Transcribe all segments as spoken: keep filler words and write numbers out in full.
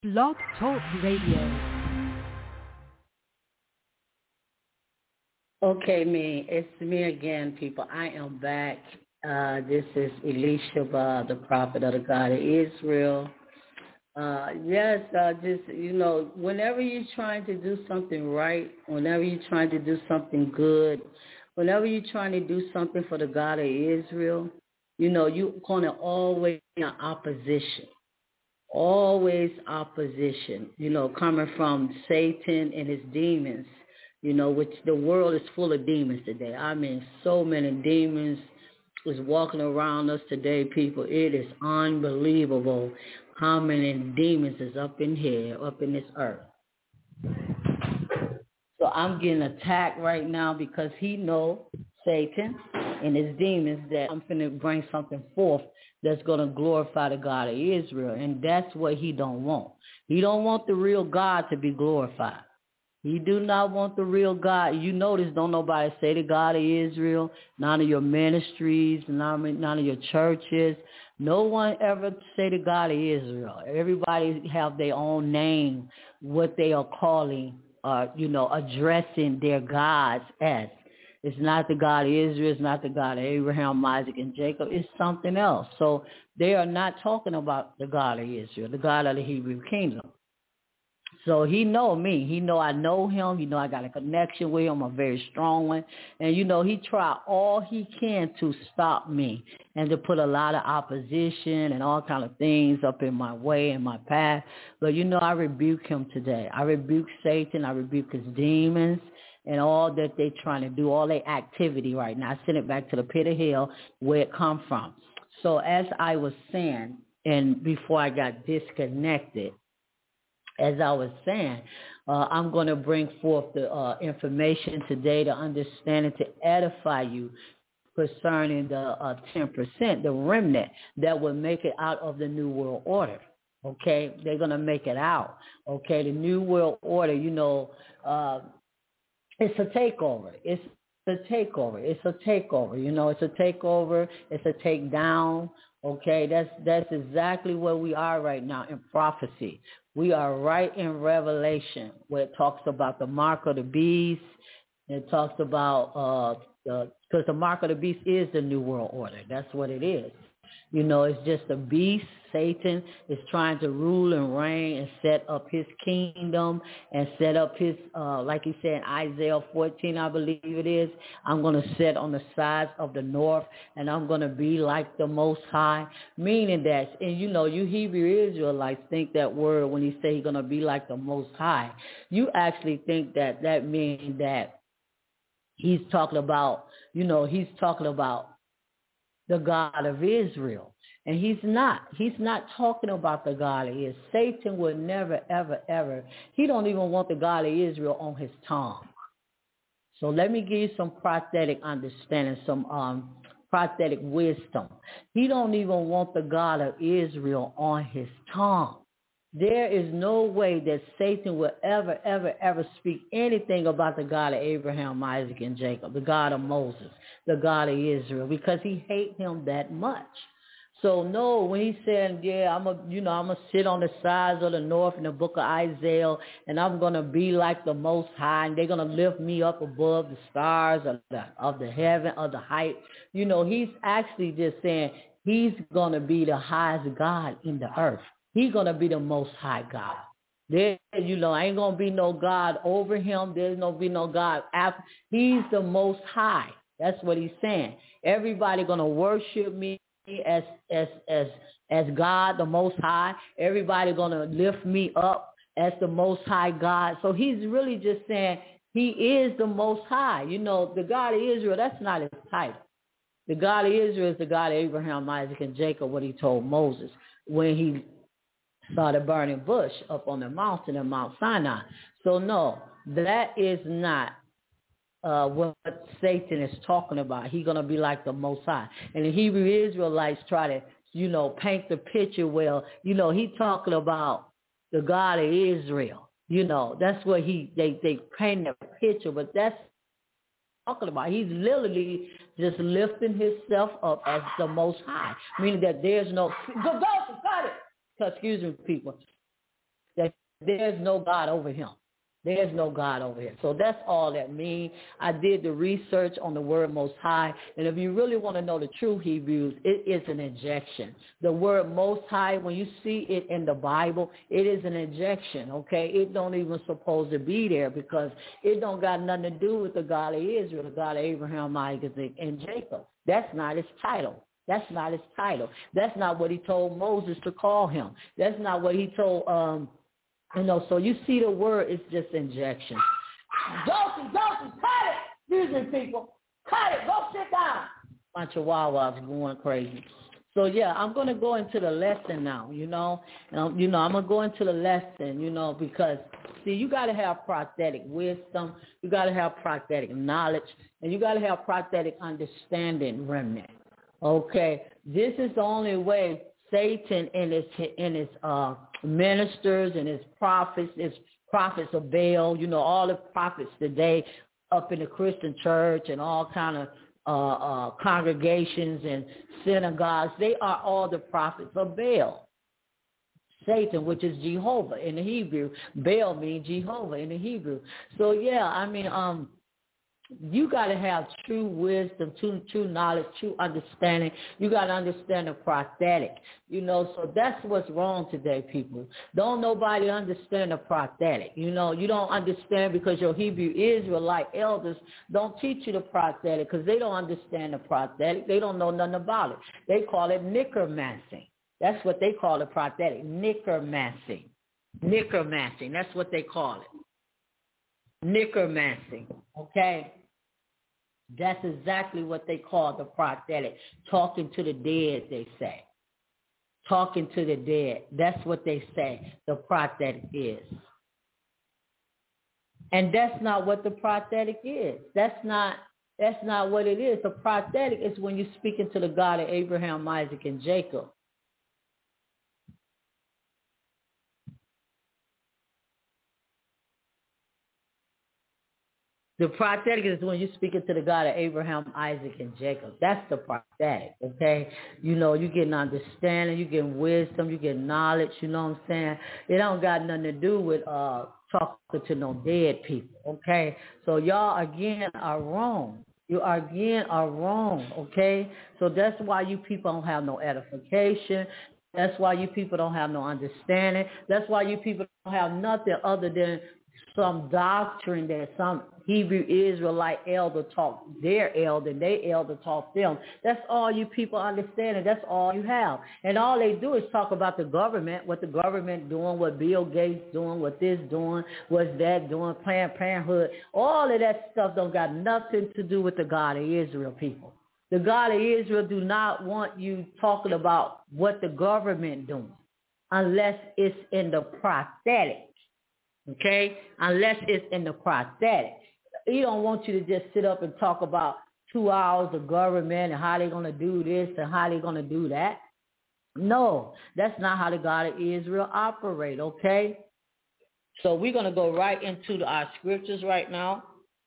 Blog Talk Radio. Okay, me. It's me again, people. I am back. Uh, this is Elisha, the prophet of the God of Israel. Uh, yes, uh, just, you know, whenever you're trying to do something right, whenever you're trying to do something good, whenever you're trying to do something for the God of Israel, you know, you're going to always be in opposition. Always opposition, you know, coming from Satan and his demons, you know, which the world is full of demons today. I mean, so many demons is walking around us today, people. It is unbelievable how many demons is up in here, up in this earth. So I'm getting attacked right now because he know, Satan and his demons, that I'm finna bring something forth that's going to glorify the God of Israel. And that's what he don't want. He don't want the real God to be glorified. He do not want the real God. You notice don't nobody say the God of Israel, none of your ministries, none, none of your churches. No one ever say the God of Israel. Everybody have their own name, what they are calling, uh, you know, addressing their gods as. It's not the God of Israel. It's not the God of Abraham, Isaac, and Jacob. It's something else. So they are not talking about the God of Israel, the God of the Hebrew kingdom. So he know me. He know I know him. He know I got a connection with him, a very strong one. And, you know, he try all he can to stop me and to put a lot of opposition and all kind of things up in my way, in my path. But, you know, I rebuke him today. I rebuke Satan. I rebuke his demons and all that they're trying to do, all their activity right now. I send it back to the pit of hell where it come from. So as I was saying, and before I got disconnected, as I was saying, uh, I'm going to bring forth the uh, information today to understand and to edify you concerning the uh, ten percent, the remnant that will make it out of the New World Order. Okay? They're going to make it out. Okay? The New World Order, you know, uh, it's a takeover. It's a takeover. It's a takeover. You know, it's a takeover. It's a takedown. Okay, that's that's exactly where we are right now in prophecy. We are right in Revelation where it talks about the mark of the beast. It talks about uh, the because the mark of the beast is the New World Order. That's what it is. You know, it's just a beast. Satan is trying to rule and reign and set up his kingdom and set up his, uh, like he said in Isaiah fourteen, I believe it is, I'm going to sit on the sides of the north and I'm going to be like the Most High, meaning that, and you know, you Hebrew Israelites think that word when he say he's going to be like the Most High. You actually think that that means that he's talking about, you know, he's talking about the God of Israel. And he's not. He's not talking about the God of Israel. Satan would never, ever, ever. He don't even want the God of Israel on his tongue. So let me give you some prophetic understanding, some um, prophetic wisdom. He don't even want the God of Israel on his tongue. There is no way that Satan will ever, ever, ever speak anything about the God of Abraham, Isaac, and Jacob, the God of Moses, the God of Israel, because he hates him that much. So no, when he said, yeah, I'm a, you know, I'm gonna sit on the sides of the north in the book of Isaiah, and I'm gonna be like the Most High, and they're gonna lift me up above the stars of the of the heaven, of the height. You know, he's actually just saying he's gonna be the highest God in the earth. He's going to be the Most High God. There, you know, ain't going to be no God over him. There's no be no God after. He's the Most High. That's what he's saying. Everybody going to worship me as as as as God, the Most High. Everybody going to lift me up as the Most High God. So he's really just saying he is the Most High. You know, the God of Israel, that's not his title. The God of Israel is the God of Abraham, Isaac, and Jacob, what he told Moses when he saw the burning bush up on the mountain in Mount Sinai. So no, that is not uh, what Satan is talking about. He's going to be like the Most High. And the Hebrew Israelites try to, you know, paint the picture well. You know, he talking about the God of Israel. You know, that's what he, they, they paint the picture, but that's talking about. He's literally just lifting himself up as the Most High, meaning that there's no, go, go, got it. Excuse me, people. that there's no God over him. There's no God over here. So that's all that means. I did the research on the word Most High. And if you really want to know the true Hebrews, it is an injection. The word Most High, when you see it in the Bible, it is an injection, okay? It don't even supposed to be there because it don't got nothing to do with the God of Israel, the God of Abraham, Isaac, and Jacob. That's not his title. That's not his title. That's not what he told Moses to call him. That's not what he told um You know, so you see the word is just injection. Josie, Josie, cut it! Excuse me, people. Cut it. Go sit down. Bunch of wawas going crazy. So, yeah, I'm going to go into the lesson now, you know. Um, you know, I'm going to go into the lesson, you know, because, see, you got to have prophetic wisdom. You got to have prophetic knowledge. And you got to have prophetic understanding, remnant. Okay? This is the only way Satan and his, and his uh, ministers and his prophets, his prophets of Baal, you know, all the prophets today up in the Christian church and all kind of uh, uh, congregations and synagogues, they are all the prophets of Baal. Satan, which is Jehovah in the Hebrew. Baal means Jehovah in the Hebrew. So, yeah, I mean, um, you got to have true wisdom, true, true knowledge, true understanding. You got to understand the prophetic, you know. So that's what's wrong today, people. Don't nobody understand the prophetic. You know, you don't understand because your Hebrew Israelite elders don't teach you the prophetic because they don't understand the prophetic. They don't know nothing about it. They call it necromancy. That's what they call the prophetic, necromancy. Necromancy, that's what they call it. Necromancy, okay? That's exactly what they call the prophetic. Talking to the dead, they say. Talking to the dead. That's what they say the prophetic is. And that's not what the prophetic is. That's not that's not what it is. The prophetic is when you're speaking to the God of Abraham, Isaac, and Jacob. The prophetic is when you're speaking to the God of Abraham, Isaac, and Jacob. That's the prophetic, okay? You know, you getting understanding, you getting wisdom, you getting knowledge, you know what I'm saying? It don't got nothing to do with uh talking to no dead people, okay? So y'all, again, are wrong. You, again, are wrong, okay? So that's why you people don't have no edification. That's why you people don't have no understanding. That's why you people don't have nothing other than some doctrine that some Hebrew Israelite elder taught their elder, and their elder taught them. That's all you people understand, and that's all you have. And all they do is talk about the government, what the government doing, what Bill Gates doing, what this doing, what's that doing, Planned Parenthood. All of that stuff don't got nothing to do with the God of Israel, people. The God of Israel do not want you talking about what the government doing unless it's in the prophetic. Okay, unless it's in the prophetic. He don't want you to just sit up and talk about two hours of government and how they're going to do this and how they're going to do that. No, that's not how the God of Israel operate, okay? So we're going to go right into our scriptures right now.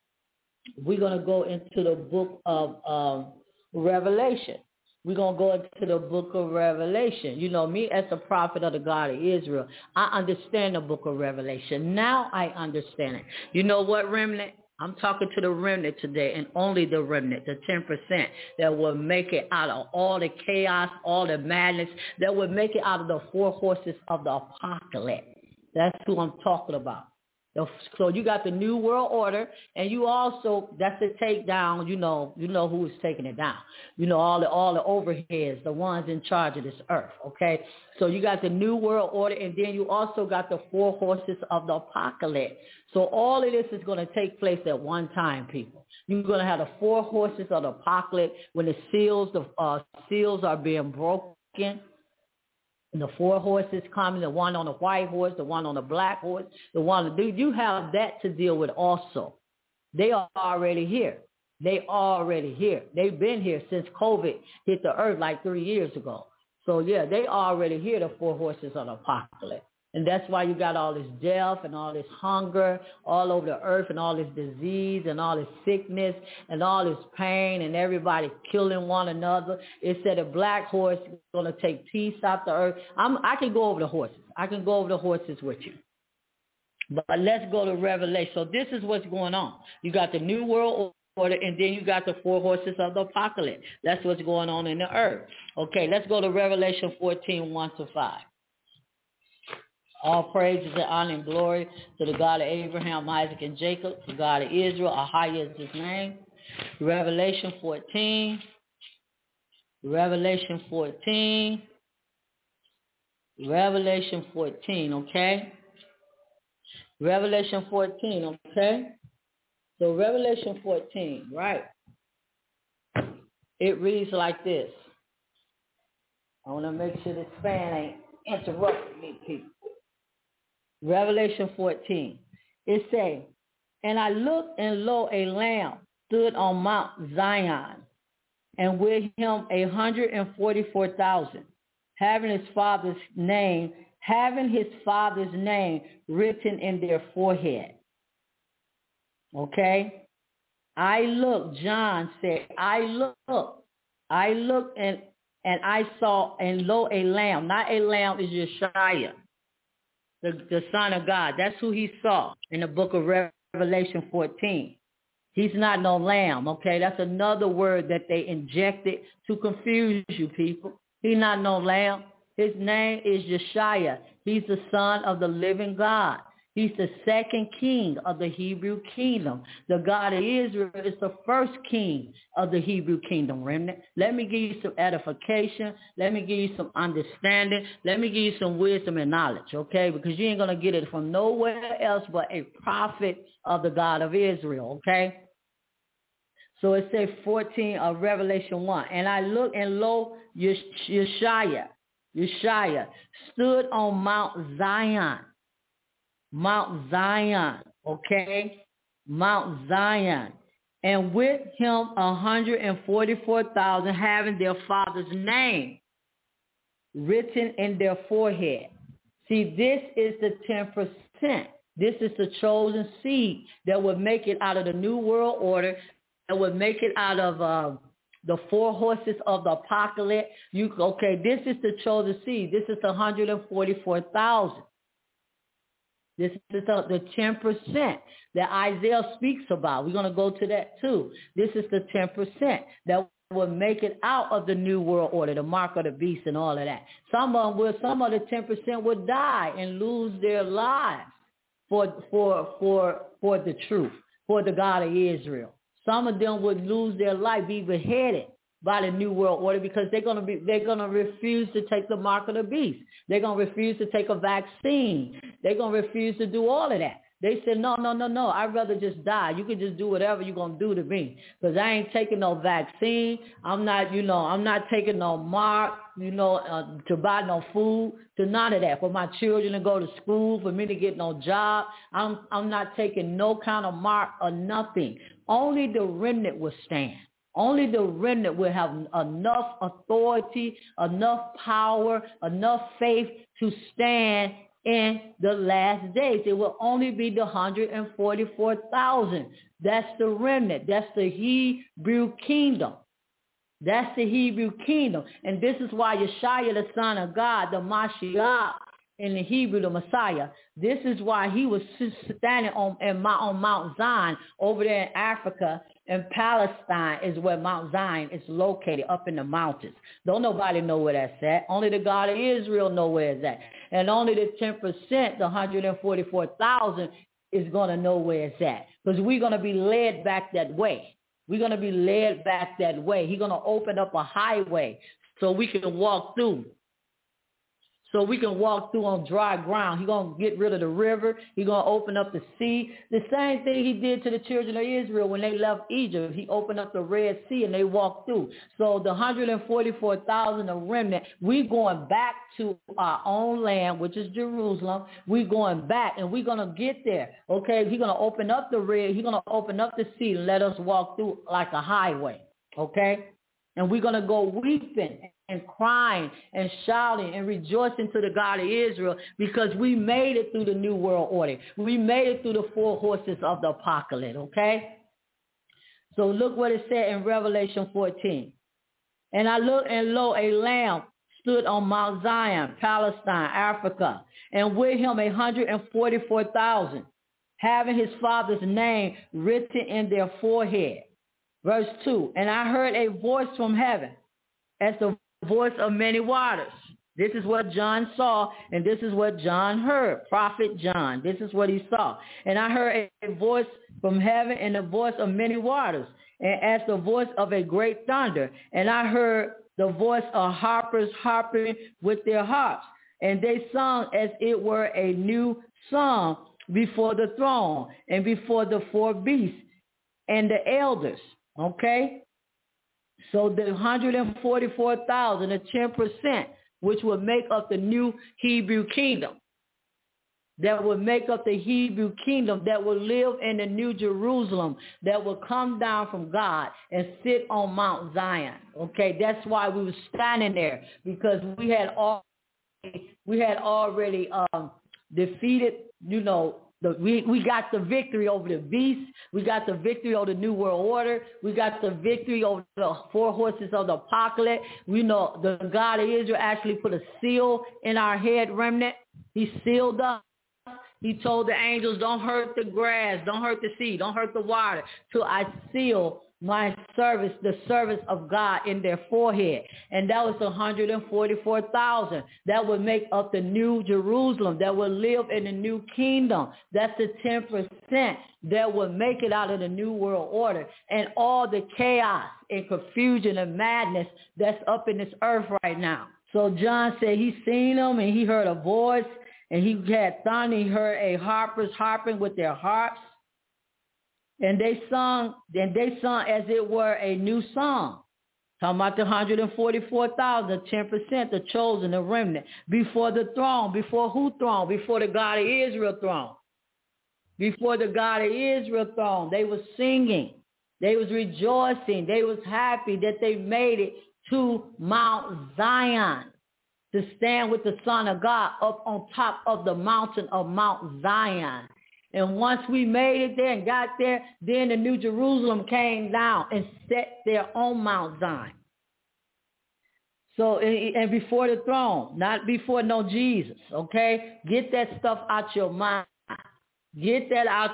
We're going to go into the book of um, Revelation. We're going to go into the book of Revelation. You know, me as a prophet of the God of Israel, I understand the book of Revelation. Now I understand it. You know what, remnant? I'm talking to the remnant today, and only the remnant, the ten percent that will make it out of all the chaos, all the madness, that will make it out of the four horses of the apocalypse. That's who I'm talking about. So you got the New World Order, and you also, that's the takedown, you know, you know who is taking it down. You know, all the all the overheads, the ones in charge of this earth, okay? So you got the New World Order, and then you also got the four horses of the apocalypse. So all of this is going to take place at one time, people. You're going to have the four horses of the apocalypse when the seals, the uh, seals are being broken. And the four horses coming, the one on the white horse, the one on the black horse, the one, do you have that to deal with also? They are already here. They already here. They've been here since COVID hit the earth like three years ago. So, yeah, they already here, the four horses of the apocalypse. And that's why you got all this death and all this hunger all over the earth and all this disease and all this sickness and all this pain and everybody killing one another. It said a black horse is going to take peace out the earth. I'm, I can go over the horses. I can go over the horses with you. But let's go to Revelation. So this is what's going on. You got the New World Order, and then you got the four horses of the apocalypse. That's what's going on in the earth. Okay, let's go to Revelation fourteen, one to five. All praises and honor and glory to the God of Abraham, Isaac, and Jacob, the God of Israel. Ahaya is his name. Revelation fourteen. Revelation fourteen. Revelation fourteen, okay? Revelation fourteen, okay? So Revelation fourteen, right? It reads like this. I want to make sure this fan ain't interrupting me, people. Revelation fourteen. It says, and I looked, and lo, a lamb stood on Mount Zion, and with him a hundred and forty-four thousand, having his father's name, having his father's name written in their forehead. Okay? I looked, John said, I looked, I looked, and and I saw, and lo, a lamb. Not a lamb, is Yeshua, the, the Son of God. That's who he saw in the book of Revelation fourteen. He's not no lamb, okay? That's another word that they injected to confuse you people. He's not no lamb. His name is Yeshua. He's the Son of the living God. He's the second king of the Hebrew kingdom. The God of Israel is the first king of the Hebrew kingdom, remnant. Let me give you some edification. Let me give you some understanding. Let me give you some wisdom and knowledge, okay? Because you ain't going to get it from nowhere else but a prophet of the God of Israel, okay? So it says fourteen of Revelation one. And I looked, and lo, Yeshua, Yeshua stood on Mount Zion. Mount Zion, okay? Mount Zion. And with him one hundred forty-four thousand having their father's name written in their forehead. See, this is the ten percent. This is the chosen seed that would make it out of the New World Order, that would make it out of uh, the four horses of the apocalypse. You okay, this is the chosen seed. This is the one hundred forty-four thousand. This is the, the ten percent that Isaiah speaks about. We're going to go to that too. This is the ten percent that will make it out of the New World Order, the mark of the beast and all of that. Some of them will, some of the ten percent will die and lose their lives for, for, for, for the truth, for the God of Israel. Some of them would lose their life, be beheaded by the New World Order, because they're going to be, they're going to refuse to take the mark of the beast. They're going to refuse to take a vaccine. They're going to refuse to do all of that. They said, no, no, no, no, I'd rather just die. You can just do whatever you're going to do to me, because I ain't taking no vaccine. I'm not, you know, I'm not taking no mark, you know, uh, to buy no food, to none of that. For my children to go to school, for me to get no job, I'm, I'm not taking no kind of mark or nothing. Only the remnant will stand. Only the remnant will have enough authority, enough power, enough faith to stand in the last days. It will only be the one hundred forty-four thousand. That's the remnant. That's the Hebrew kingdom. That's the Hebrew kingdom. And this is why Yeshua, the Son of God, the Mashiach, in the Hebrew, the Messiah, this is why he was standing on, on Mount Zion over there in Africa. And Palestine is where Mount Zion is located, up in the mountains. Don't nobody know where that's at. Only the God of Israel know where it's at. And only the ten percent, the one hundred forty-four thousand, is going to know where it's at. Because we're going to be led back that way. We're going to be led back that way. He's going to open up a highway so we can walk through. So we can walk through on dry ground. He's going to get rid of the river. He's going to open up the sea. The same thing he did to the children of Israel when they left Egypt. He opened up the Red Sea and they walked through. So the one hundred forty-four thousand of remnant, we're going back to our own land, which is Jerusalem. We're going back and we're going to get there. Okay, he's going to open up the Red. He's going to open up the sea and let us walk through like a highway. Okay. And we're going to go weeping and crying and shouting and rejoicing to the God of Israel because we made it through the New World Order. We made it through the four horses of the apocalypse, okay? So look what it said in Revelation fourteen. And I looked, and lo, a lamb stood on Mount Zion, Palestine, Africa, and with him a hundred and forty-four thousand, having his father's name written in their forehead. Verse two, and I heard a voice from heaven as the voice of many waters. This is what John saw, and this is what John heard, Prophet John. This is what he saw. And I heard a voice from heaven and the voice of many waters, and as the voice of a great thunder. And I heard the voice of harpers harping with their harps, and they sung as it were a new song before the throne and before the four beasts and the elders. Okay? So the one hundred forty-four thousand, the ten percent, which would make up the new Hebrew kingdom, that would make up the Hebrew kingdom, that will live in the New Jerusalem, that will come down from God and sit on Mount Zion. Okay, that's why we were standing there, because we had already, we had already um, defeated, you know, The, we, we got the victory over the beast. We got the victory over the New World Order. We got the victory over the four horses of the apocalypse. We know the God of Israel actually put a seal in our head, remnant. He sealed us. He told the angels, don't hurt the grass, don't hurt the seed, don't hurt the water, till I seal my service, the service of God in their forehead. And that was one hundred forty-four thousand. That would make up the New Jerusalem, that would live in the new kingdom. That's the ten percent that would make it out of the New World Order. And all the chaos and confusion and madness that's up in this earth right now. So John said he seen them and he heard a voice, and he had thunder. He heard a harpers harping with their harps. And they sung, and they sung as it were a new song. Talking about the one hundred forty-four thousand, ten percent, the chosen, the remnant, before the throne. Before who throne? Before the God of Israel throne. Before the God of Israel throne. They was singing. They was rejoicing. They was happy that they made it to Mount Zion, to stand with the Son of God up on top of the mountain of Mount Zion. And once we made it there and got there, then the New Jerusalem came down and set there on Mount Zion. So, and before the throne, not before no Jesus, okay? Get that stuff out your mind. Get that out.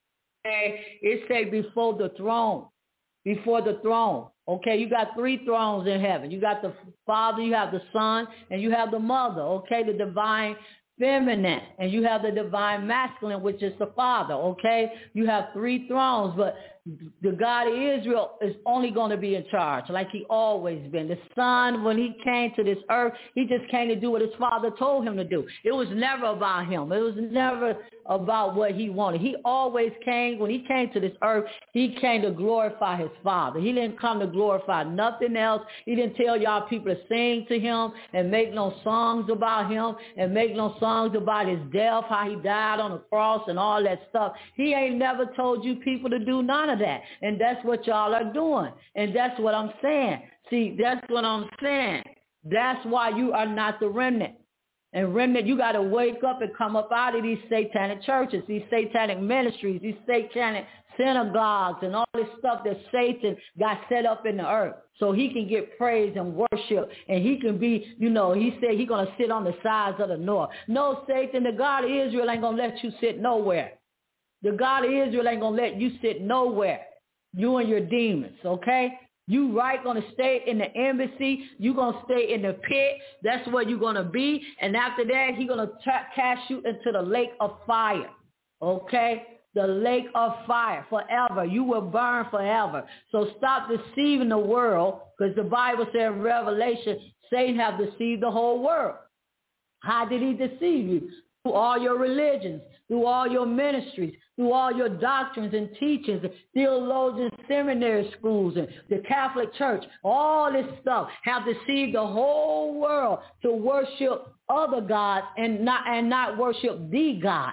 It say before the throne, before the throne. Okay, you got three thrones in heaven. You got the Father, you have the Son, and you have the Mother, okay, the divine feminine, and you have the divine masculine, which is the Father, okay? You have three thrones, but the God of Israel is only going to be in charge, like he always been. The Son, when he came to this earth, he just came to do what his Father told him to do. It was never about him. It was never about what he wanted. He always came, when he came to this earth, he came to glorify his Father. He didn't come to glorify nothing else. He didn't tell y'all people to sing to him and make no songs about him and make no songs about his death, how he died on the cross and all that stuff. He ain't never told you people to do none of that. And that's what y'all are doing. And that's what I'm saying. See, that's what I'm saying. That's why you are not the remnant. And remnant, you got to wake up and come up out of these satanic churches, these satanic ministries, these satanic synagogues, and all this stuff that Satan got set up in the earth so he can get praise and worship, and he can be, you know, he said he's going to sit on the sides of the north. No, Satan, the God of Israel ain't going to let you sit nowhere. The God of Israel ain't going to let you sit nowhere, you and your demons, okay? You right going to stay in the embassy. You going to stay in the pit. That's where you're going to be. And after that, he's going to tra- cast you into the lake of fire, okay? The lake of fire forever. You will burn forever. So stop deceiving the world, because the Bible says in Revelation, Satan have deceived the whole world. How did he deceive you? Through all your religions, through all your ministries, through all your doctrines and teachings, theologians, seminary schools, and the Catholic Church. All this stuff have deceived the whole world to worship other gods and not and not worship the God.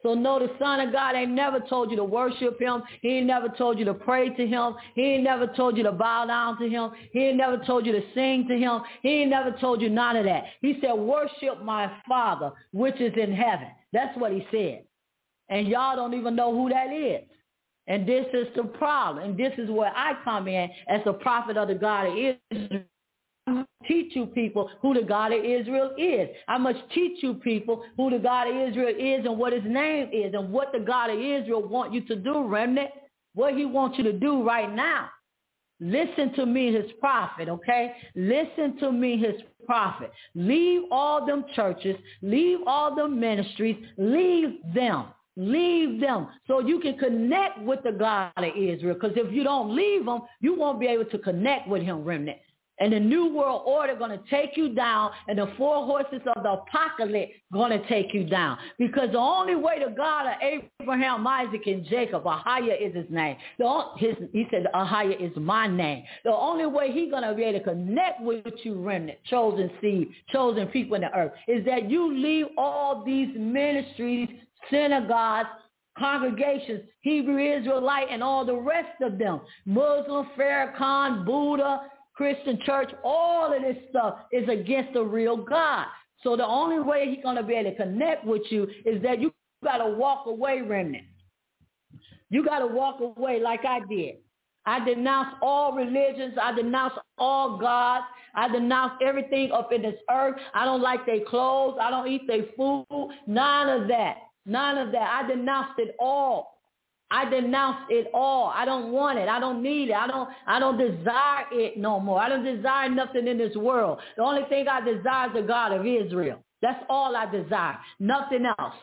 So no, the Son of God ain't never told you to worship him. He ain't never told you to pray to him. He ain't never told you to bow down to him. He ain't never told you to sing to him. He ain't never told you none of that. He said, worship my Father, which is in heaven. That's what he said. And y'all don't even know who that is. And this is the problem. And this is where I come in as the prophet of the God of Israel. I teach you people who the God of Israel is. I must teach you people who the God of Israel is and what his name is and what the God of Israel wants you to do, remnant, what he wants you to do right now. Listen to me, his prophet, okay? Listen to me, his prophet. Leave all them churches, leave all them ministries, leave them. Leave them so you can connect with the God of Israel. Because if you don't leave them, you won't be able to connect with him, remnant. And the New World Order going to take you down, and the four horses of the apocalypse going to take you down. Because the only way the God of Abraham, Isaac, and Jacob, Ahia is his name. The, his, he said, Ahia is my name. The only way he's going to be able to connect with you, remnant, chosen seed, chosen people in the earth, is that you leave all these ministries, synagogues, congregations, Hebrew Israelite, and all the rest of them, Muslim, Farrakhan, Buddha, Christian church, all of this stuff is against the real God. So the only way he's going to be able to connect with you is that you got to walk away, remnant. You got to walk away like I did. I denounce all religions. I denounce all gods. I denounce everything up in this earth. I don't like their clothes. I don't eat their food. None of that. None of that. I denounced it all. I denounce it all. I don't want it. I don't need it. I don't I don't desire it no more. I don't desire nothing in this world. The only thing I desire is the God of Israel. That's all I desire. Nothing else.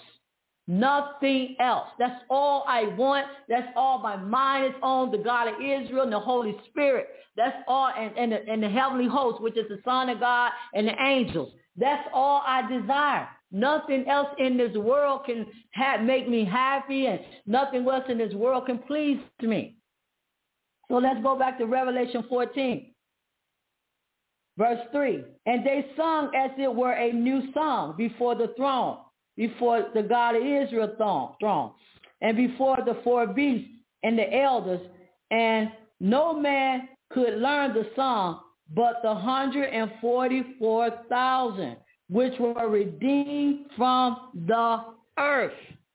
Nothing else. That's all I want. That's all my mind is on, the God of Israel and the Holy Spirit. That's all, and, and, the, and the heavenly host, which is the Son of God and the angels. That's all I desire. Nothing else in this world can have, make me happy, and nothing else in this world can please me. So let's go back to Revelation fourteen, verse three. And they sung as it were a new song before the throne, before the God of Israel throne, and before the four beasts and the elders, and no man could learn the song but the one hundred forty-four thousand, which were redeemed from the earth.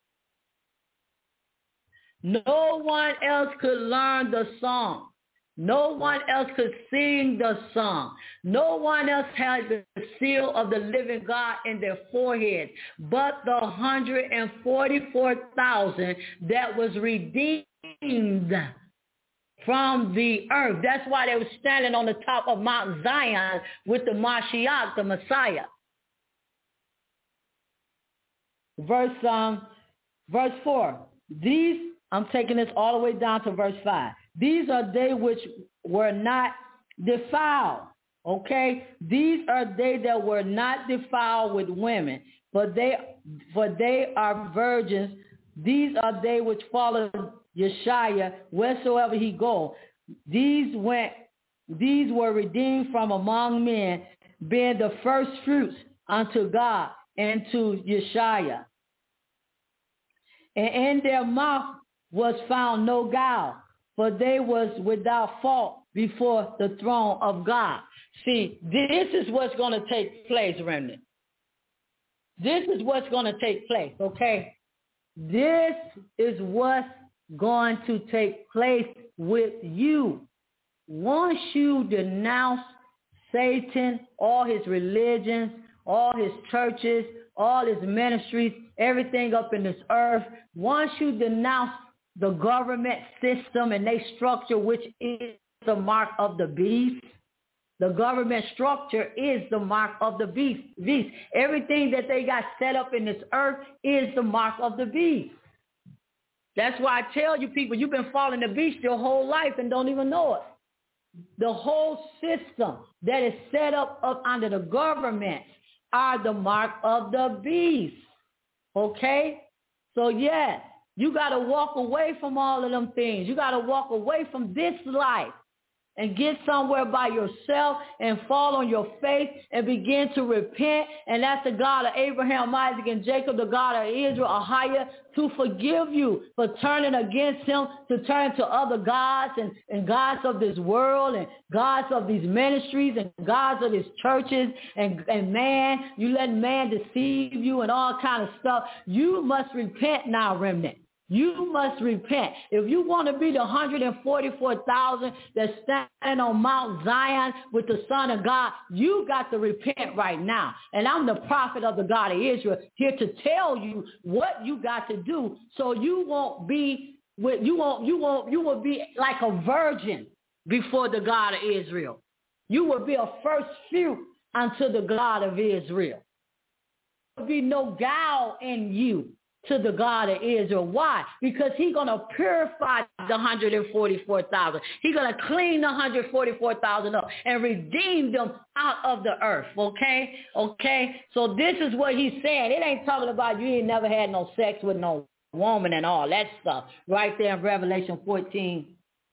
No one else could learn the song. No one else could sing the song. No one else had the seal of the living God in their forehead but the one hundred forty-four thousand that was redeemed from the earth. That's why they were standing on the top of Mount Zion with the Mashiach, the Messiah. Verse um, verse four. These, I'm taking this all the way down to verse five. These are they which were not defiled. Okay? These are they that were not defiled with women, but they for they are virgins. These are they which followed Yeshua wheresoever he go. These went these were redeemed from among men, being the first fruits unto God and to Yeshua. And in their mouth was found no guile, for they was without fault before the throne of God. See, this is what's going to take place, remnant. This is what's going to take place, okay? This is what's going to take place with you. Once you denounce Satan, all his religions, all his churches, all his ministries, everything up in this earth, once you denounce the government system and their structure, which is the mark of the beast, the government structure is the mark of the beast. beast. Everything that they got set up in this earth is the mark of the beast. That's why I tell you people, you've been following the beast your whole life and don't even know it. The whole system that is set up, up under the government are the mark of the beast. Okay? So yes, you got to walk away from all of them things. You got to walk away from this life and get somewhere by yourself and fall on your face and begin to repent. And that's the God of Abraham, Isaac, and Jacob, the God of Israel, Ahijah, to forgive you for turning against him, to turn to other gods and, and gods of this world and gods of these ministries and gods of these churches and, and man, you let man deceive you and all kind of stuff. You must repent now, remnant. You must repent. If you want to be the one hundred forty-four thousand that's standing on Mount Zion with the Son of God, you got to repent right now. And I'm the prophet of the God of Israel here to tell you what you got to do so you won't be with you won't you won't you will be like a virgin before the God of Israel. You will be a first fruit unto the God of Israel. There will be no guile in you to the God of Israel. Why? Because he's going to purify the one hundred forty-four thousand. He's going to clean the one hundred forty-four thousand up and redeem them out of the earth. Okay? Okay? So this is what he's saying. It ain't talking about you ain't never had no sex with no woman and all that stuff. Right there in Revelation fourteen.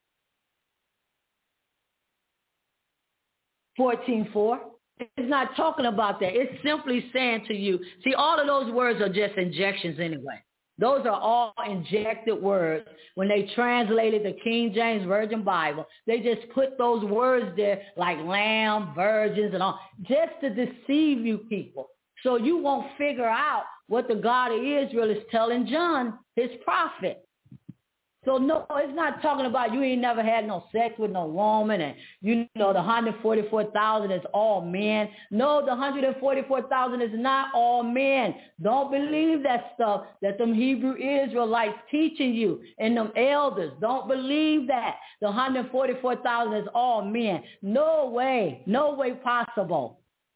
fourteen four. It's not talking about that. It's simply saying to you, see, all of those words are just injections anyway. Those are all injected words. When they translated the King James Version Bible, they just put those words there like lamb, virgins, and all, just to deceive you people. So you won't figure out what the God of Israel is telling John, his prophet. So, no, it's not talking about you ain't never had no sex with no woman and, you know, the one hundred forty-four thousand is all men. No, the one hundred forty-four thousand is not all men. Don't believe that stuff that them Hebrew Israelites teaching you and them elders. Don't believe that. The one hundred forty-four thousand is all men. No way. No way possible.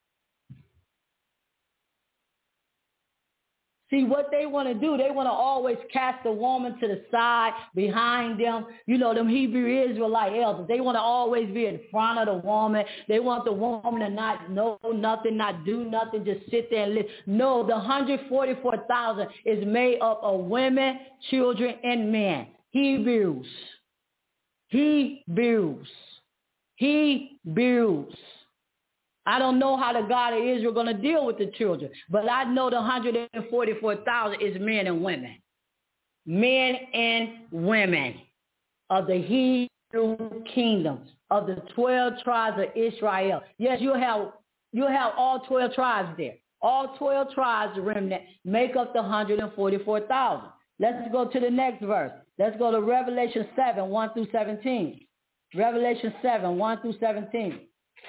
See, what they want to do, they want to always cast the woman to the side, behind them. You know, them Hebrew Israelite elders, they want to always be in front of the woman. They want the woman to not know nothing, not do nothing, just sit there and listen. No, the one hundred forty-four thousand is made up of women, children, and men. Hebrews. Hebrews. Hebrews. I don't know how the God of Israel is going to deal with the children, but I know the one hundred forty-four thousand is men and women. Men and women of the Hebrew kingdoms, of the twelve tribes of Israel. Yes, you have you have all twelve tribes there. All twelve tribes, remnant, make up the one hundred forty-four thousand. Let's go to the next verse. Let's go to Revelation seven, one through seventeen. Revelation seven, one through seventeen.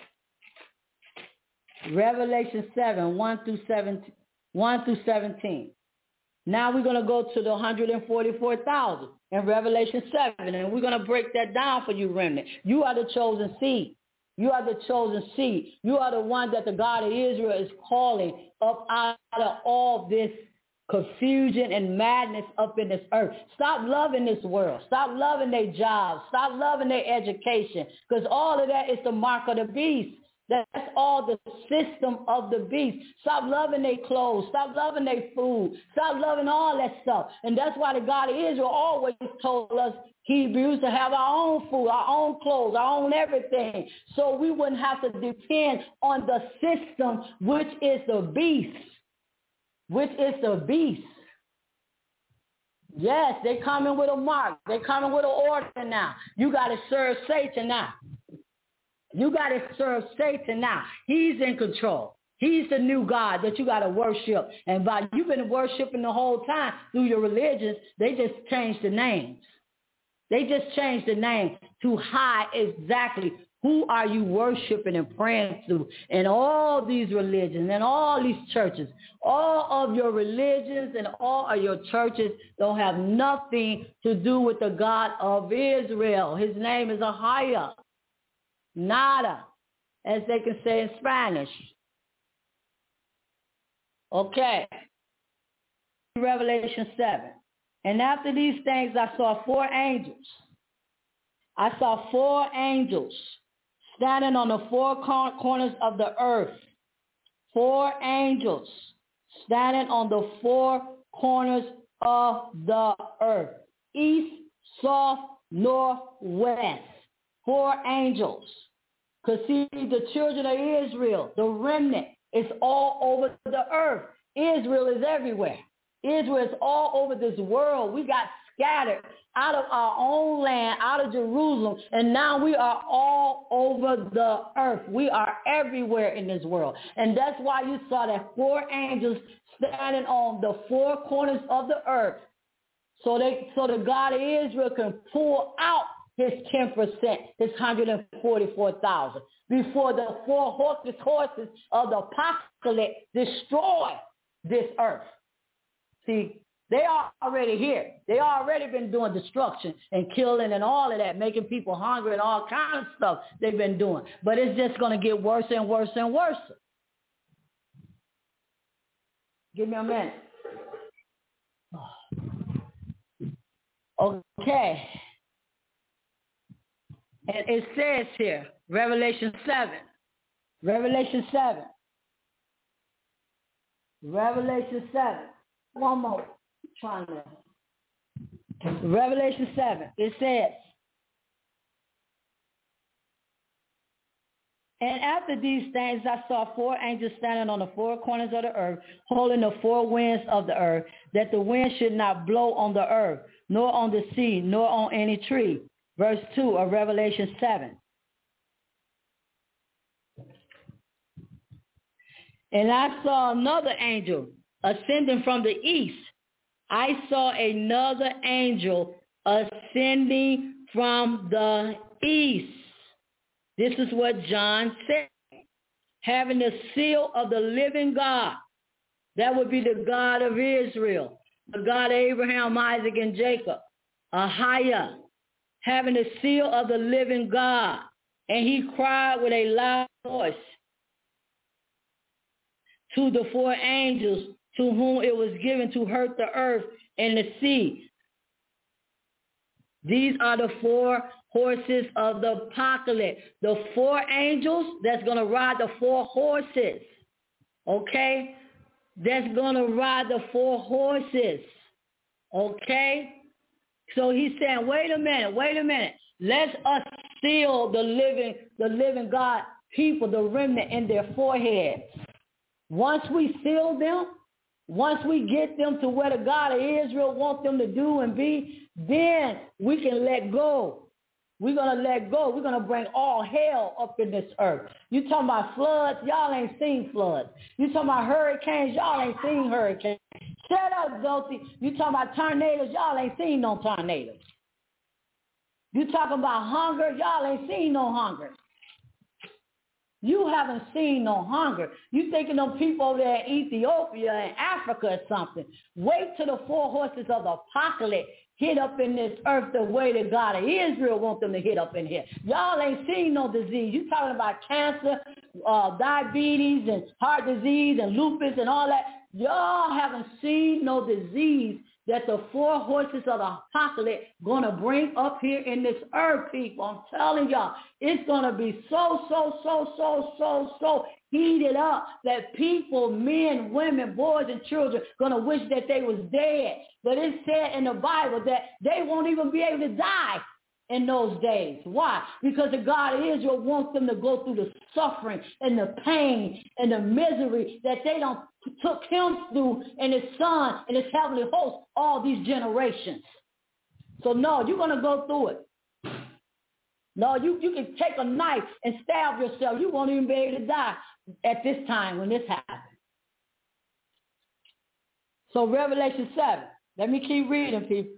Revelation seven, one through seventeen, one through seventeen. Now we're going to go to the one hundred forty-four thousand in Revelation seven, and we're going to break that down for you, remnant. You are the chosen seed. You are the chosen seed. You are the one that the God of Israel is calling up out of all this confusion and madness up in this earth. Stop loving this world. Stop loving their jobs. Stop loving their education, because all of that is the mark of the beast. That's all the system of the beast. Stop loving their clothes. Stop loving their food. Stop loving all that stuff. And that's why the God of Israel always told us, Hebrews, to have our own food, our own clothes, our own everything, so we wouldn't have to depend on the system, which is the beast. Which is the beast. Yes, they coming with a mark. They coming with an order now. You got to serve Satan now. You got to serve Satan now. He's in control. He's the new God that you got to worship. And by you've been worshiping the whole time through your religions, they just changed the names. They just changed the name to hide exactly who are you worshiping and praying to in all these religions and all these churches. All of your religions and all of your churches don't have nothing to do with the God of Israel. His name is Ahijah. Nada, as they can say in Spanish. Okay. Revelation seven. And after these things, I saw four angels. I saw four angels standing on the four corners of the earth. Four angels standing on the four corners of the earth. East, south, north, west. four angels. Because see, the children of Israel, the remnant, is all over the earth. Israel is everywhere. Israel is all over this world. We got scattered out of our own land, out of Jerusalem, and now we are all over the earth. We are everywhere in this world. And that's why you saw that four angels standing on the four corners of the earth, so they, so the God of Israel can pull out his ten percent, his one hundred forty-four thousand, before the four horses, horses of the apocalypse destroy this earth. See, they are already here. They already been doing destruction and killing and all of that, making people hungry and all kinds of stuff they've been doing. But it's just going to get worse and worse and worse. Give me a minute. Okay. And it says here, Revelation seven. Revelation seven. Revelation seven. One more. I'm trying to. Revelation seven. It says, and after these things I saw four angels standing on the four corners of the earth, holding the four winds of the earth, that the wind should not blow on the earth, nor on the sea, nor on any tree. Verse two of Revelation seven. And I saw another angel ascending from the east. I saw another angel ascending from the east. This is what John said. Having the seal of the living God. That would be the God of Israel, the God of Abraham, Isaac, and Jacob. Ahiah. Having the seal of the living God. And he cried with a loud voice to the four angels to whom it was given to hurt the earth and the sea. These are the four horses of the apocalypse. The four angels that's going to ride the four horses. Okay? That's going to ride the four horses. Okay? So he's saying, wait a minute, wait a minute. Let us seal the living, the living God people, the remnant in their foreheads. Once we seal them, once we get them to where the God of Israel wants them to do and be, then we can let go. We're going to let go. We're going to bring all hell up in this earth. You talking about floods? Y'all ain't seen floods. You talking about hurricanes? Y'all ain't seen hurricanes. Shut up, Dottie. You talking about tornadoes? Y'all ain't seen no tornadoes. You talking about hunger? Y'all ain't seen no hunger. You haven't seen no hunger. You thinking of people over there in Ethiopia and Africa or something. Wait till the four horses of the apocalypse hit up in this earth the way that God of Israel wants them to hit up in here. Y'all ain't seen no disease. You talking about cancer, uh, diabetes, and heart disease, and lupus, and all that. Y'all haven't seen no disease that the four horses of the apocalypse going to bring up here in this earth, people. I'm telling y'all, it's going to be so, so, so, so, so, so heated up that people, men, women, boys, and children going to wish that they was dead. But it said in the Bible that they won't even be able to die in those days. Why? Because the God of Israel wants them to go through the suffering and the pain and the misery that they don't took him through and his son and his heavenly host all these generations. So no, you're going to go through it. No, you, you can take a knife and stab yourself. You won't even be able to die at this time when this happens. So Revelation seven. Let me keep reading, people.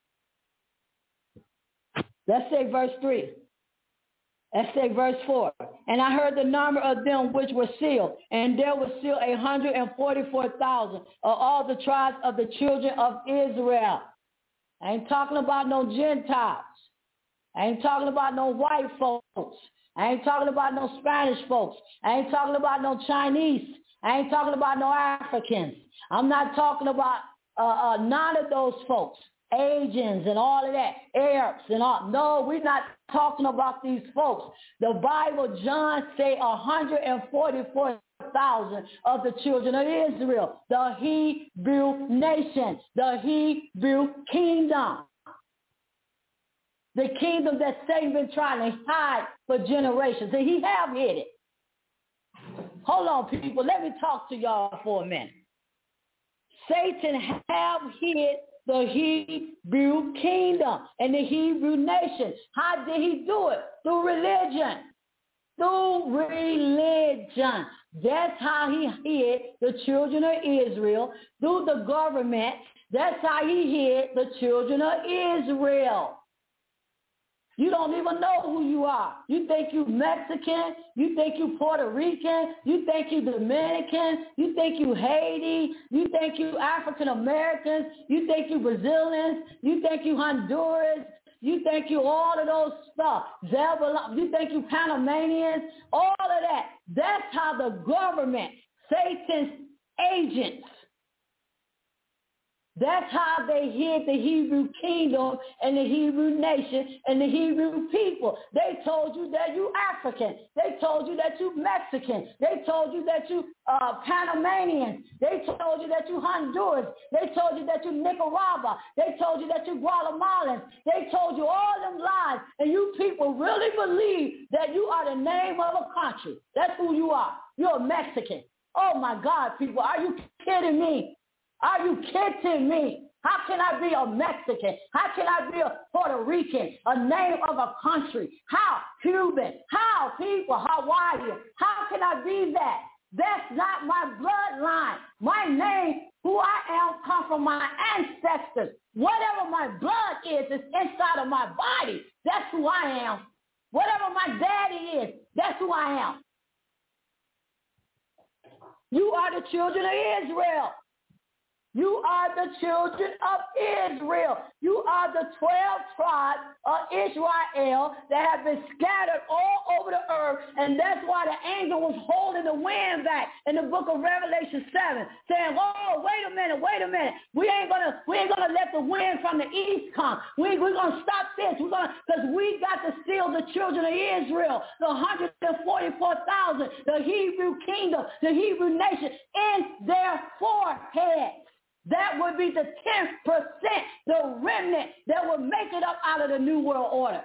Let's say verse three. Let's say verse four. And I heard the number of them which were sealed, and there was sealed a hundred and forty-four thousand of all the tribes of the children of Israel. I ain't talking about no Gentiles. I ain't talking about no white folks. I ain't talking about no Spanish folks. I ain't talking about no Chinese. I ain't talking about no Africans. I'm not talking about uh, uh, none of those folks. Asians and all of that, Arabs and all. No, we're not talking about these folks. The Bible, John say one hundred forty-four thousand of the children of Israel, the Hebrew nation, the Hebrew kingdom. The kingdom that Satan been trying to hide for generations. And he have hid it. Hold on, people. Let me talk to y'all for a minute. Satan have hid the Hebrew kingdom and the Hebrew nation. How did he do it? Through religion. Through religion. That's how he hid the children of Israel. Through the government. That's how he hid the children of Israel. You don't even know who you are. You think you Mexican. You think you Puerto Rican. You think you Dominican. You think you Haiti. You think you African Americans. You think you Brazilians. You think you Honduras. You think you all of those stuff. You think you Panamanians. All of that. That's how the government, Satan's agents, that's how they hid the Hebrew kingdom and the Hebrew nation and the Hebrew people. They told you that you African. They told you that you Mexican. They told you that you uh, Panamanian. They told you that you Honduras. They told you that you Nicaragua. They told you that you Guatemalan. They told you all them lies. And you people really believe that you are the name of a country. That's who you are. You're a Mexican. Oh, my God, people. Are you kidding me? Are you kidding me? How can I be a Mexican? How can I be a Puerto Rican? A name of a country? How? Cuban? How? People? Hawaiian? How can I be that? That's not my bloodline. My name, who I am, comes from my ancestors. Whatever my blood is, is inside of my body. That's who I am. Whatever my daddy is, that's who I am. You are the children of Israel. You are the children of Israel. You are the twelve tribes of Israel that have been scattered all over the earth, and that's why the angel was holding the wind back in the book of Revelation seven, saying, "Oh, wait a minute, wait a minute. We ain't gonna, we ain't gonna let the wind from the east come. We we're gonna stop this. We're gonna, because we got to seal the children of Israel, the one hundred forty-four thousand, the Hebrew kingdom, the Hebrew nation, in their forehead." That would be the ten percent, the remnant that would make it up out of the New World Order.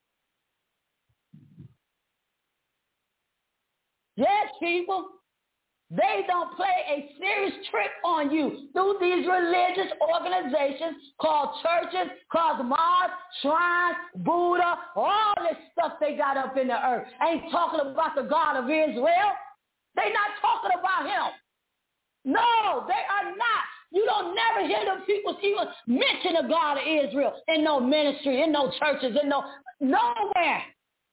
Yes, people, they don't play a serious trick on you through these religious organizations called churches, called mosques, shrines, Buddha, all this stuff they got up in the earth. Ain't talking about the God of Israel. They not talking about him. No, they are not. You don't never hear them people even mention the God of Israel in no ministry, in no churches, in no nowhere.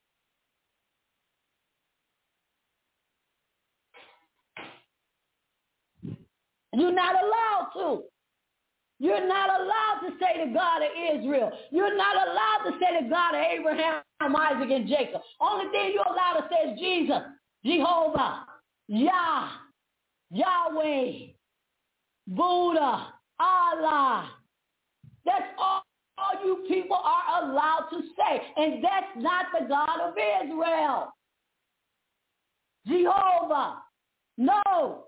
You're not allowed to. You're not allowed to say the God of Israel. You're not allowed to say the God of Abraham, Isaac, and Jacob. Only thing you're allowed to say is Jesus, Jehovah, Yah, Yahweh, Buddha, Allah. That's all, all you people are allowed to say. And that's not the God of Israel. Jehovah. No.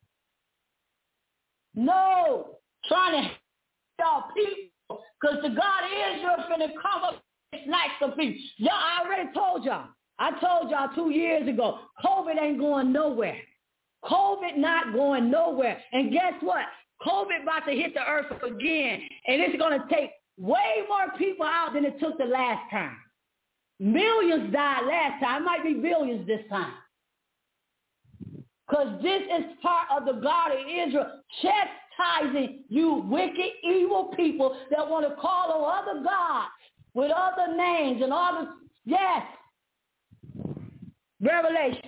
No. Trying to help y'all people. Because the God of Israel is going to come up and snatch some people. Y'all, I already told y'all. I told y'all two years ago, COVID ain't going nowhere. COVID not going nowhere. And guess what? COVID about to hit the earth again. And it's going to take way more people out than it took the last time. Millions died last time. It might be billions this time. Because this is part of the God of Israel chastising you wicked, evil people that want to call on other gods with other names and all the, yes. Revelation.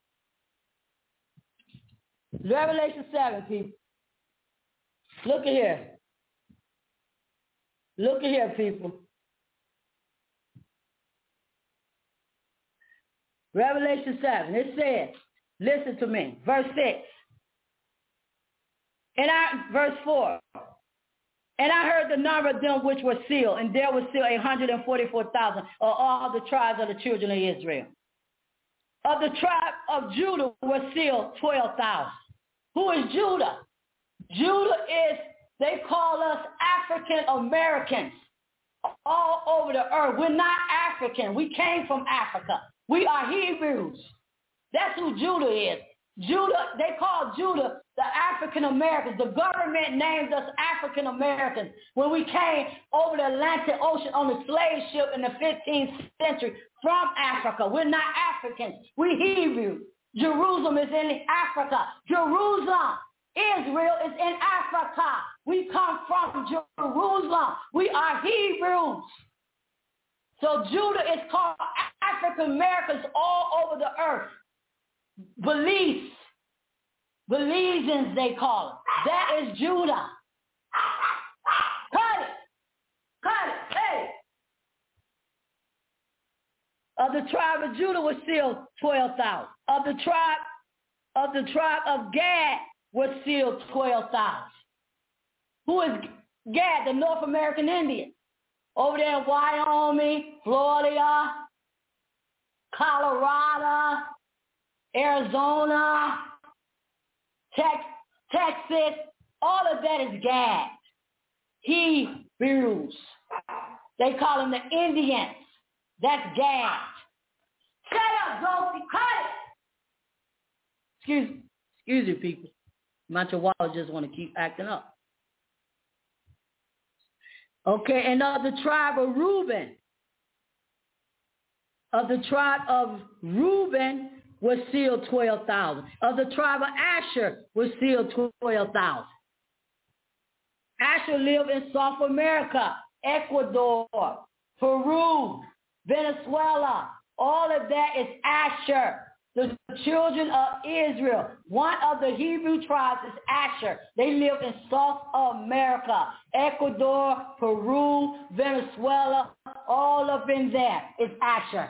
Revelation seven, people. Look at here. Look at here, people. Revelation seven. It says, listen to me. Verse six. And I, verse four. And I heard the number of them which were sealed, and there were sealed one hundred forty-four thousand of all the tribes of the children of Israel. Of the tribe of Judah were sealed twelve thousand. Who is Judah? Judah is, they call us African Americans. all over the earth. We're not African. We came from Africa. We are Hebrews. That's who Judah is. Judah, they call Judah the African Americans. The government named us African Americans when we came over the Atlantic Ocean on the slave ship in the fifteenth century from Africa. We're not Africans. We Hebrew. Jerusalem is in Africa. Jerusalem, Israel is in Africa. We come from Jerusalem. We are Hebrews. So Judah is called African Americans all over the earth. Belize, Belizeans they call it. That is Judah. Cut it. Cut it. Hey. Of the tribe of Judah was sealed twelve thousand. Of the tribe of the tribe of Gad was sealed twelve thousand. Who is Gad? The North American Indian. Over there in Wyoming, Florida, Colorado, Arizona, Tex- Texas, all of that is Gad. Hebrews. They call them the Indians. That's Gad. Shut up, Goldie. Cut it. Excuse, excuse you, people. My chihuahua just want to keep acting up. Okay, and of the tribe of Reuben, of the tribe of Reuben was sealed twelve thousand. Of the tribe of Asher was sealed twelve thousand. Asher lived in South America, Ecuador, Peru, Venezuela. All of that is Asher. The children of Israel. One of the Hebrew tribes is Asher. They live in South America, Ecuador, Peru, Venezuela, all up in there is Asher.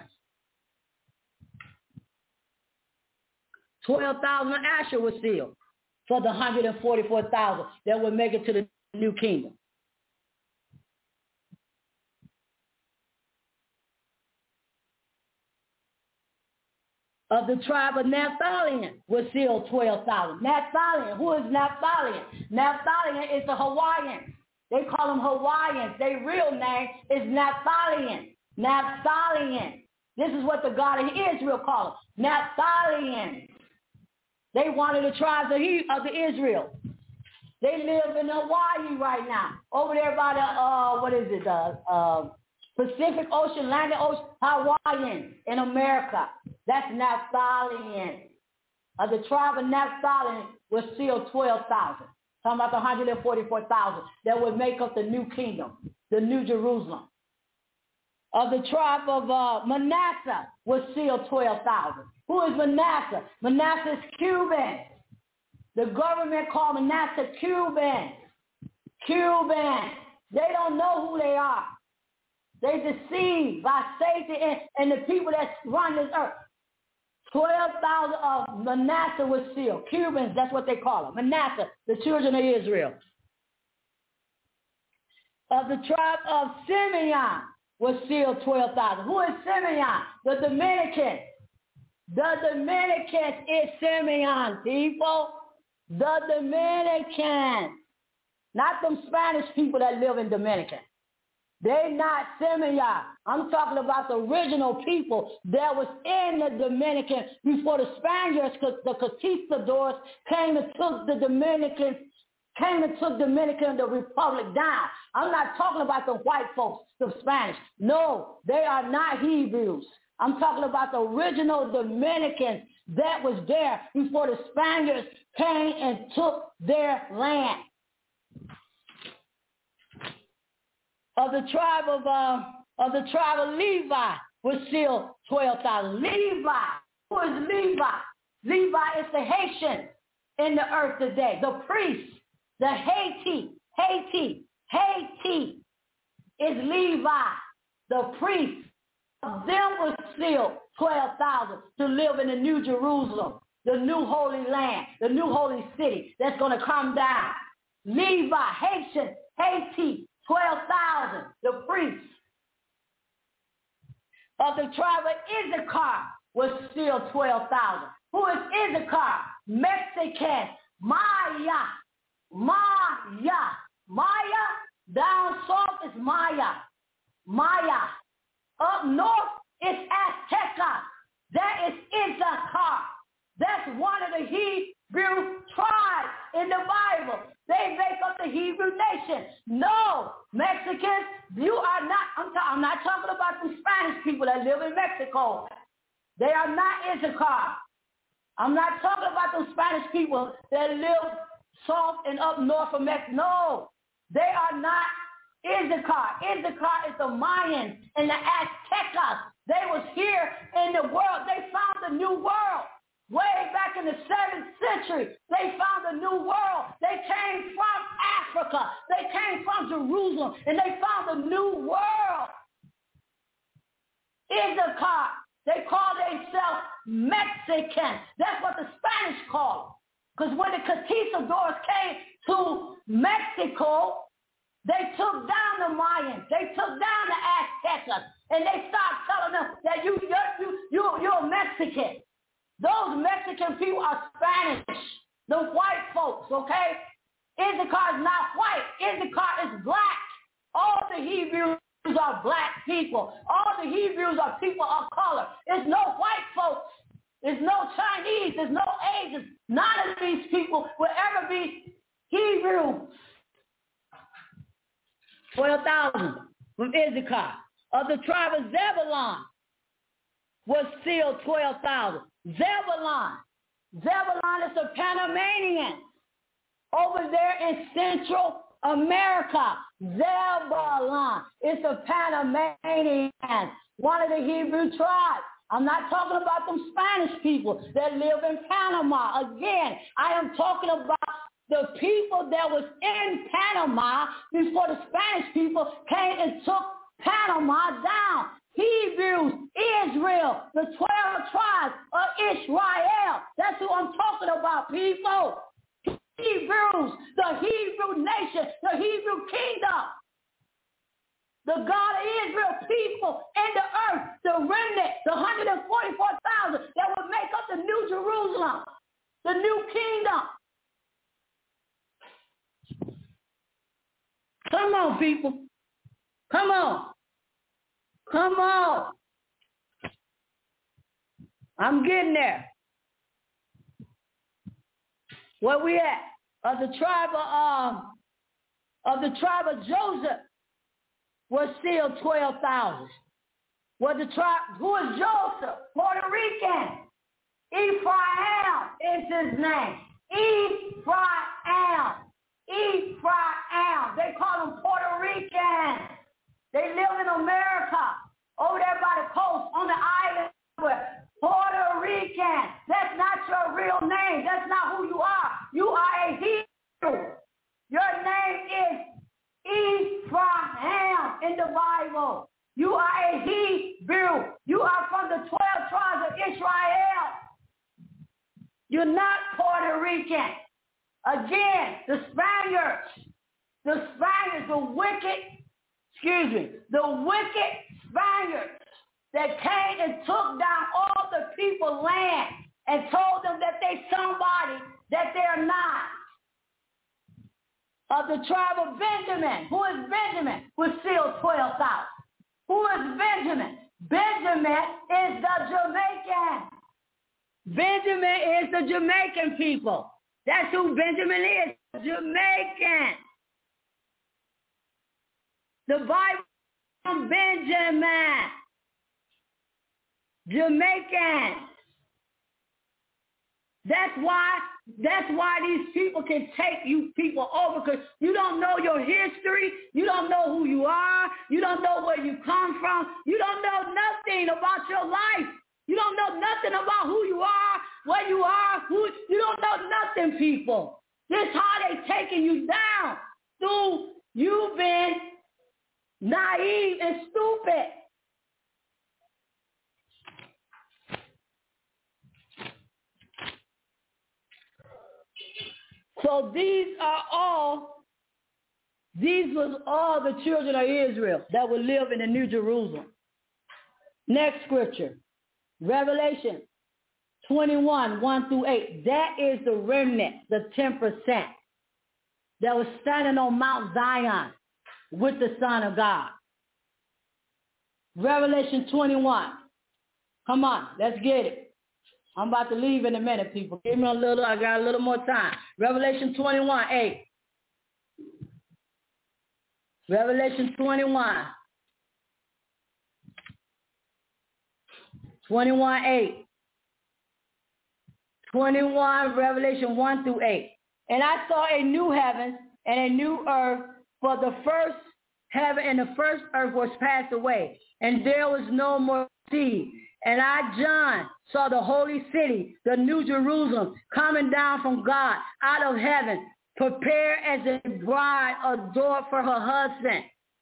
twelve thousand of Asher was sealed for the one hundred forty-four thousand that would make it to the new kingdom. Of the tribe of Naphtalian was sealed twelve thousand. Naphtalian, who is Naphtalian? Naphtalian is the Hawaiians. They call them Hawaiians. Their real name is Naphtalian. Naphtalian. This is what the God of Israel called them. Naphtalian. They wanted the tribes of, he, of the Israel. They live in Hawaii right now. Over there by the, uh, what is it, the uh, Pacific Ocean, Atlantic Ocean, Hawaiian in America. That's Naphtalian. Of the tribe of Naphtalian was sealed twelve thousand. Talking about the one hundred forty-four thousand that would make up the new kingdom, the new Jerusalem. Of the tribe of uh, Manasseh was sealed twelve thousand. Who is Manasseh? Manasseh is Cuban. The government called Manasseh Cuban. Cuban. They don't know who they are. They deceived by Satan and, and the people that run this earth. twelve thousand of Manasseh was sealed. Cubans, that's what they call them. Manasseh, the children of Israel. Of the tribe of Simeon was sealed twelve thousand. Who is Simeon? The Dominicans. The Dominicans is Simeon, people. The Dominicans. Not them Spanish people that live in Dominican. They're not Simeon. I'm talking about the original people that was in the Dominican before the Spaniards, the conquistadors came and took the Dominicans, came and took Dominican, the republic down. I'm not talking about the white folks, the Spanish. No, they are not Hebrews. I'm talking about the original Dominicans that was there before the Spaniards came and took their land. Of the tribe of uh, of the tribe of Levi was sealed twelve thousand. Levi, who is Levi? Levi is the Haitian in the earth today. The priest, the Haiti, Haiti, Haiti is Levi. The priest of them was sealed twelve thousand to live in the new Jerusalem, the new holy land, the new holy city that's going to come down. Levi, Haitian, Haiti. twelve thousand, the priests. Of the tribe of Issachar was still twelve thousand. Who is Issachar? Mexican. Maya. Maya. Maya. Down south is Maya. Maya. Up north is Azteca. That is Issachar. That's one of the Hebrew tribes in the Bible. They make up the Hebrew nation. No, Mexicans, you are not, I'm, ta- I'm not talking about the Spanish people that live in Mexico. They are not Issachar. I'm not talking about the Spanish people that live soft and up north of Mexico. No, they are not Issachar. Issachar is the Mayans and the Aztecas. They was here in the world. They found the new world. Way back in the seventh century, they found a new world. They came from Africa. They came from Jerusalem, and they found a new world. Issachar, they call themselves Mexicans. That's what the Spanish call them. Because when the conquistadors came to Mexico, they took down the Mayans. They took down the Aztecas, and they started telling them that you, you're, you, you, you're a Mexican. Those Mexican people are Spanish, the white folks, okay? Issachar is not white. Issachar is black. All the Hebrews are black people. All the Hebrews are people of color. There's no white folks. There's no Chinese. There's no Asians. None of these people will ever be Hebrews. twelve thousand from Issachar. Of the tribe of Zebulun was still twelve thousand. Zebulun. Zebulun is the Panamanians over there in Central America. Zebulun is the Panamanians, one of the Hebrew tribes. I'm not talking about them Spanish people that live in Panama. Again, I am talking about the people that was in Panama before the Spanish people came and took Panama down. Hebrews, Israel, the twelve tribes of Israel. That's who I'm talking about, people. Hebrews, the Hebrew nation, the Hebrew kingdom. The God of Israel, people in the earth, the remnant, the one hundred forty-four thousand that would make up the new Jerusalem, the new kingdom. Come on, people. Come on. Come on. I'm getting there. Where we at? Of the tribe of um, of the tribe of Joseph was still twelve thousand. What the tribe? Who is Joseph? Puerto Rican. Ephraim is his name. Ephraim. Ephraim. They call them Puerto Ricans. They live in America, over there by the coast, on the island. Puerto Rican. That's not your real name. That's not who you are. You are a Hebrew. Your name is Ephraim in the Bible. You are a Hebrew. You are from the twelve tribes of Israel. You're not Puerto Rican. Again, the Spaniards, the Spaniards, the wicked, excuse me, the wicked Spaniards that came and took down all the people's land and told them that they somebody that they're not. Of the tribe of Benjamin. Who is Benjamin? Was still twelve thousand. Who is Benjamin? Benjamin is the Jamaican. Benjamin is the Jamaican people. That's who Benjamin is, Jamaican. The Bible, Benjamin, Jamaican. That's why, that's why these people can take you people over, because you don't know your history. You don't know who you are. You don't know where you come from. You don't know nothing about your life. You don't know nothing about who you are, where you are, who, you don't know nothing, people. This is how they taking you down through you being naive and stupid. So these are all, these was all the children of Israel that would live in the New Jerusalem. Next scripture, Revelation twenty-one, one through eight. That is the remnant, the ten percent that was standing on Mount Zion with the Son of God. Revelation twenty-one. Come on, let's get it. I'm about to leave in a minute, people. Give me a little, I got a little more time. Revelation twenty-one, eight. Revelation twenty-one. twenty-one, eight. twenty-one, Revelation one through eight. And I saw a new heaven and a new earth, for the first heaven and the first earth was passed away, and there was no more sea. And I, John, saw the holy city, the new Jerusalem, coming down from God out of heaven, prepared as a bride adored for her husband.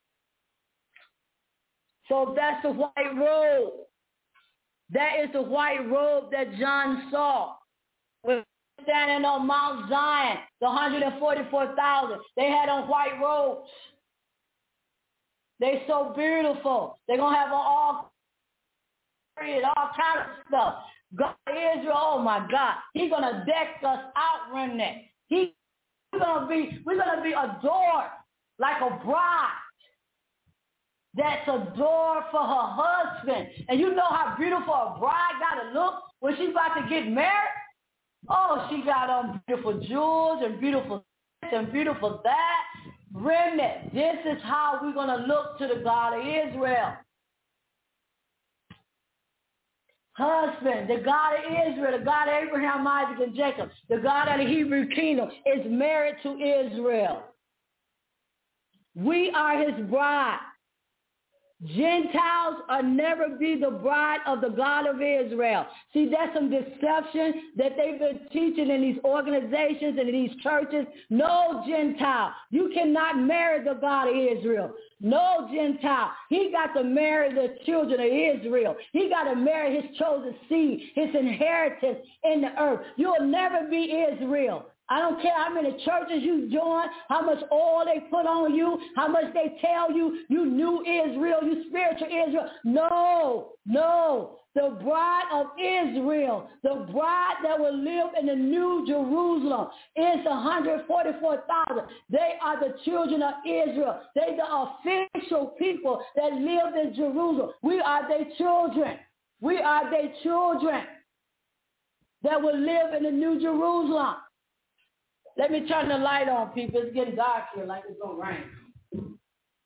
So that's the white robe. That is the white robe that John saw. We're standing on Mount Zion, the one hundred forty-four thousand. They had on white robes. They're so beautiful. They're going to have on all, all kind of stuff. God, Israel, oh my God. He's going to deck us out, remnant. He, we're going to be, we're going to be adored like a bride that's adored for her husband. And you know how beautiful a bride got to look when she's about to get married? Oh, she got on beautiful jewels and beautiful this and beautiful that. Remnant, this is how we're going to look to the God of Israel. Husband, the God of Israel, the God of Abraham, Isaac, and Jacob, the God of the Hebrew kingdom is married to Israel. We are his bride. Gentiles will never be the bride of the God of Israel. See, that's some deception that they've been teaching in these organizations and in these churches. No Gentile. You cannot marry the God of Israel. No Gentile. He got to marry the children of Israel. He got to marry his chosen seed, his inheritance in the earth. You'll never be Israel. I don't care how many churches you join, how much oil they put on you, how much they tell you you new Israel, you spiritual Israel. No, no. The bride of Israel, the bride that will live in the new Jerusalem is one hundred forty-four thousand. They are the children of Israel. They are the official people that live in Jerusalem. We are their children. We are their children that will live in the new Jerusalem. Let me turn the light on, people. It's getting dark here like it's going to rain.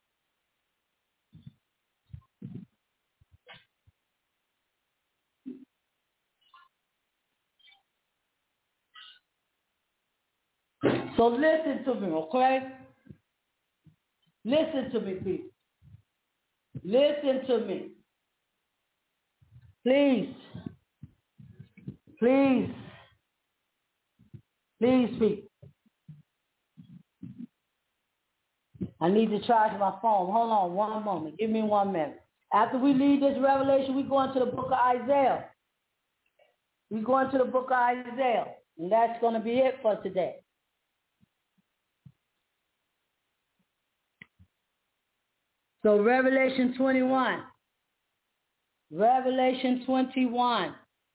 So listen to me, okay? Listen to me, people. Listen to me. Please. Please. Please, people. I need to charge my phone. Hold on one moment. Give me one minute. After we leave this revelation, we go into the book of Isaiah. We go into the book of Isaiah. And that's going to be it for today. So Revelation twenty-one. Revelation twenty-one.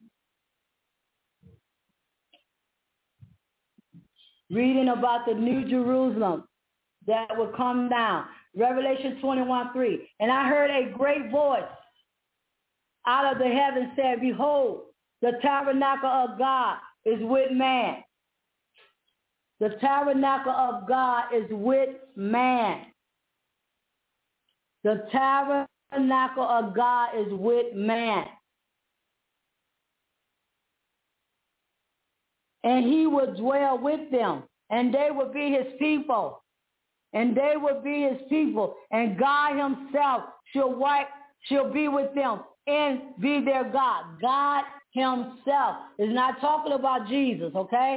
Reading about the new Jerusalem that will come down. Revelation twenty-one, three. And I heard a great voice out of the heavens said, behold, the tabernacle of God is with man. The tabernacle of God is with man. The tabernacle of God is with man. And he will dwell with them, and they will be his people. And they will be his people. And God himself shall wipe, shall be with them and be their God. God himself is not talking about Jesus, okay?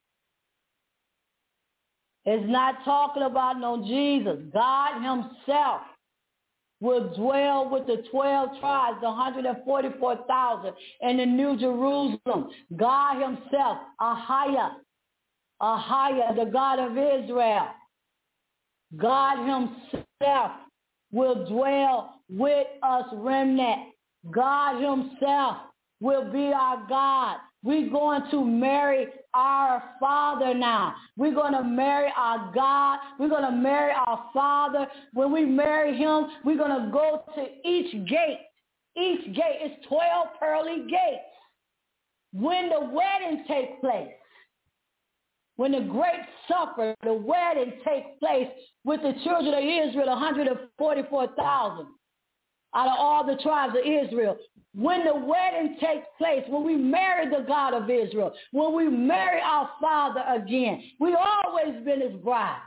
It's not talking about no Jesus. God himself will dwell with the twelve tribes, the one hundred forty-four thousand in the New Jerusalem. God himself, Ahia, Ahia, the God of Israel. God himself will dwell with us, remnant. God himself will be our God. We're going to marry our Father now. We're going to marry our God. We're going to marry our Father. When we marry him, we're going to go to each gate. Each gate is twelve pearly gates. When the wedding takes place, when the great supper, the wedding takes place with the children of Israel, one hundred forty-four thousand out of all the tribes of Israel. When the wedding takes place, when we marry the God of Israel, when we marry our Father again, we always been his bride.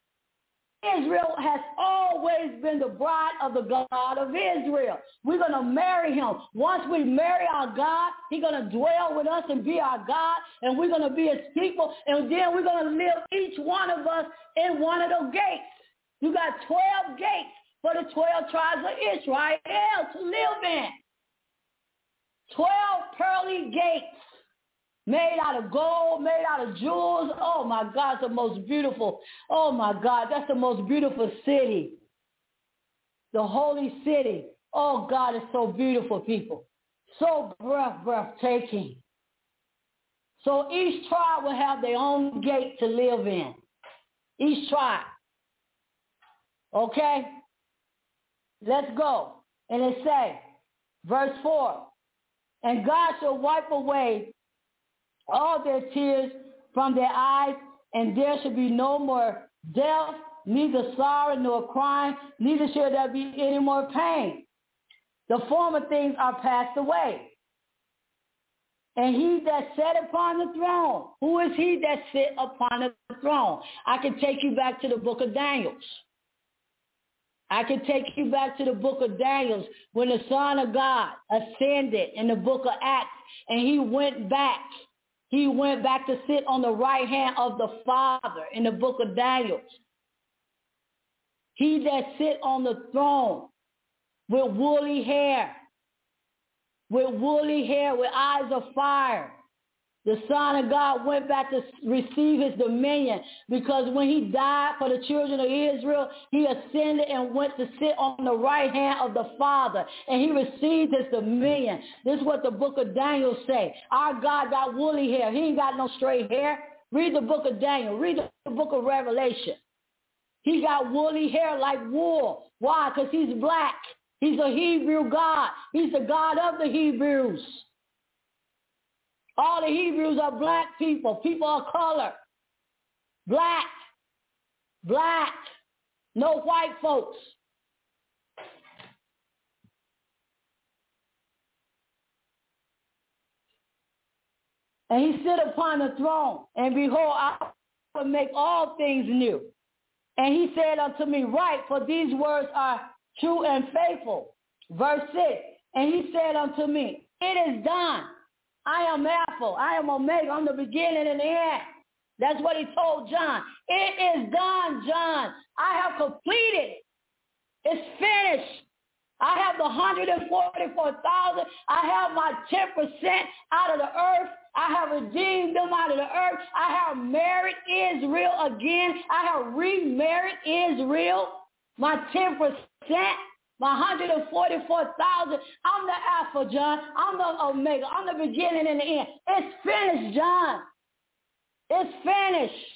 Israel has always been the bride of the God of Israel. We're going to marry him. Once we marry our God, he's going to dwell with us and be our God, and we're going to be his people, and then we're going to live, each one of us, in one of those gates. You got twelve gates for the twelve tribes of Israel to live in. twelve pearly gates made out of gold, made out of jewels. Oh, my God, the most beautiful. Oh, my God, that's the most beautiful city. The holy city. Oh, God, it's so beautiful, people. So breath, breathtaking. So each tribe will have their own gate to live in. Each tribe. Okay? Let's go. And it say, verse four, and God shall wipe away all their tears from their eyes, and there shall be no more death, neither sorrow nor crying, neither shall there be any more pain. The former things are passed away. And he that sat upon the throne, who is he that sit upon the throne? I can take you back to the book of Daniel. I can take you back to the book of Daniel when the Son of God ascended in the book of Acts, and he went back. He went back to sit on the right hand of the Father in the book of Daniel. He that sit on the throne with woolly hair, with woolly hair, with eyes of fire. The Son of God went back to receive his dominion, because when he died for the children of Israel, he ascended and went to sit on the right hand of the Father, and he received his dominion. This is what the book of Daniel say. Our God got woolly hair. He ain't got no straight hair. Read the book of Daniel. Read the book of Revelation. He got woolly hair like wool. Why? Because he's black. He's a Hebrew God. He's the God of the Hebrews. All the Hebrews are black people, people of color. Black, black, no white folks. And he sit upon the throne, and behold, I will make all things new. And he said unto me, write, for these words are true and faithful. Verse six, and he said unto me, it is done. I am Alpha, I am Omega, I'm the beginning and the end. That's what he told John. It is done, John. I have completed. It's finished. I have the one hundred forty-four thousand. I have my ten percent out of the earth. I have redeemed them out of the earth. I have married Israel again. I have remarried Israel. My ten percent. My one hundred forty-four thousand, I'm the Alpha, John. I'm the Omega. I'm the beginning and the end. It's finished, John. It's finished.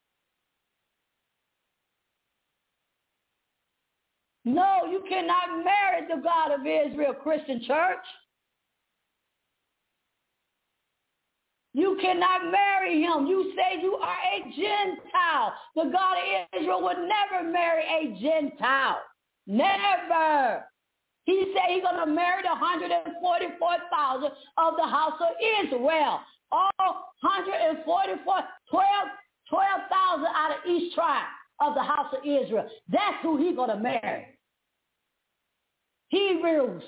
No, you cannot marry the God of Israel, Christian church. You cannot marry him. You say you are a Gentile. The God of Israel would never marry a Gentile. Never. He said he's going to marry the one hundred forty-four thousand of the house of Israel. All one hundred forty-four, twelve thousand out of each tribe of the house of Israel. That's who he's going to marry. Hebrews.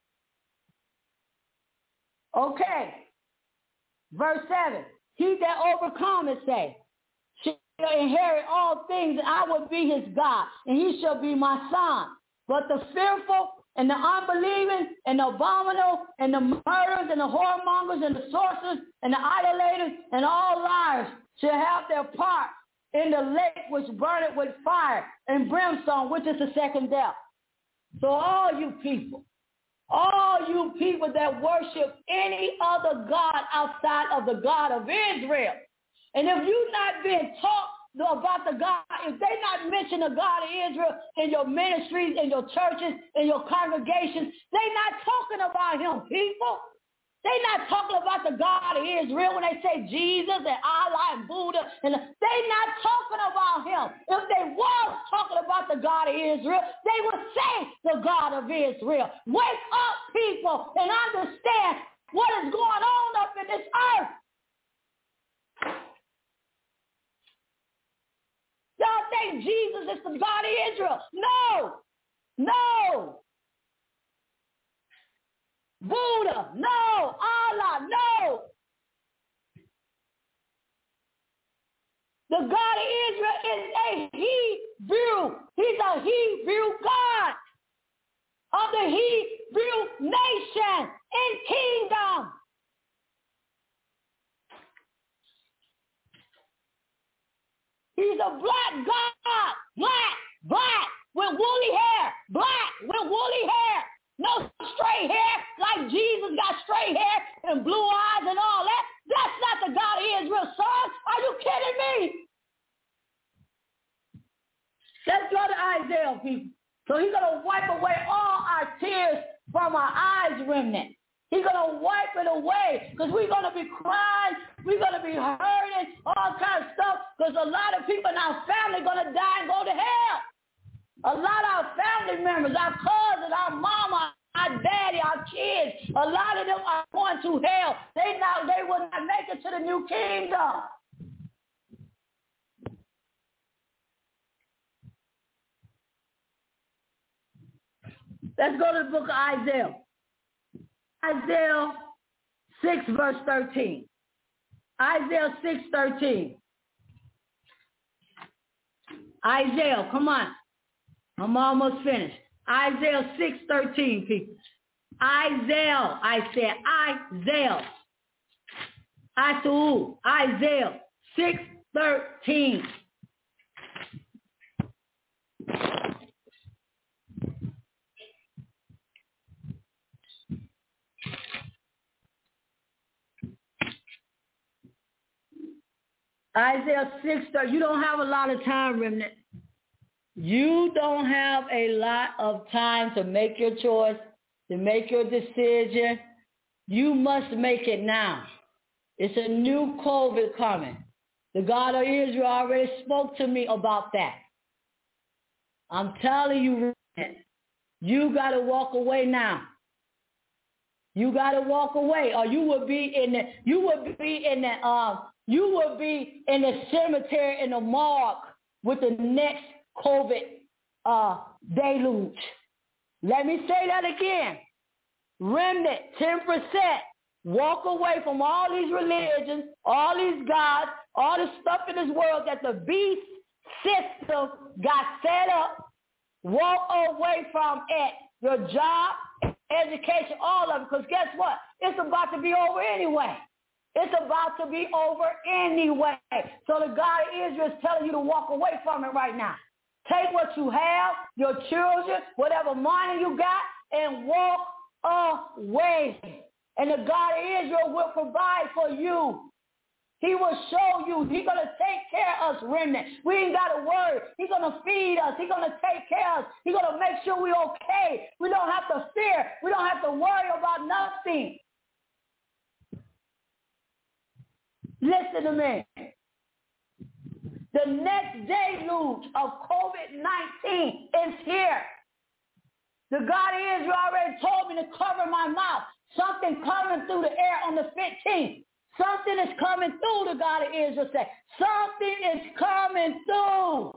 Okay. Verse seven. He that overcometh, say, shall inherit all things, and I will be his God, and he shall be my son. But the fearful and the unbelieving and the abominable and the murderers and the whoremongers and the sorcerers and the idolaters and all liars shall have their part in the lake which burneth with fire and brimstone, which is the second death. So all you people, All you people that worship any other God outside of the God of Israel. And if you're not being taught about the God, if they not mention the God of Israel in your ministries, in your churches, in your congregations, they not talking about him, people. They not talking about the God of Israel when they say Jesus and Allah and Buddha. And they not talking about him. If they was talking about the God of Israel, they would say the God of Israel. Wake up, people, and understand what is going on up in this earth. Y'all think Jesus is the God of Israel? No. No. Buddha, no. Allah, no. The God of Israel is a Hebrew. He's a Hebrew God of the Hebrew nation and kingdom. He's a black God, black, black, with woolly hair, black, with woolly hair. No straight hair like Jesus got straight hair and blue eyes and all that. That's not the God of Israel, son. Are you kidding me? Let's go to Isaiah, people. So he's going to wipe away all our tears from our eyes, remnant. He's going to wipe it away because we're going to be crying. We're going to be hurting, all kinds of stuff because a lot of people in our family are going to die and go to hell. A lot of our family members, our cousins, our mama, our daddy, our kids, a lot of them are going to hell. They not, they will not make it to the new kingdom. Let's go to the book of Isaiah. Isaiah six, verse thirteen. Isaiah six, thirteen. Isaiah, come on. I'm almost finished. Isaiah six, thirteen, people. Isaiah, I said Isaiah. Isaiah, Isaiah six, thirteen. Isaiah six, you don't have a lot of time, remnant. You don't have a lot of time to make your choice, to make your decision. You must make it now. It's a new COVID coming. The God of Israel already spoke to me about that. I'm telling you, remnant, you got to walk away now. You got to walk away, or you will be in the, you will be in the, um, you will be in the cemetery in the morgue with the next COVID uh, deluge. Let me say that again. Remnant, ten percent. Walk away from all these religions, all these gods, all the stuff in this world that the beast system got set up. Walk away from it. Your job, education, all of it. Because guess what? It's about to be over anyway. It's about to be over anyway. So the God of Israel is telling you to walk away from it right now. Take what you have, your children, whatever money you got, and walk away. And the God of Israel will provide for you. He will show you. He's going to take care of us, remnant. We ain't got to worry. He's going to feed us. He's going to take care of us. He's going to make sure we're okay. We don't have to fear. We don't have to worry about nothing. Listen to me. The next deluge of COVID nineteen is here. The God of Israel already told me to cover my mouth. Something coming through the air on the fifteenth. Something is coming through, the God of Israel said. Something is coming through.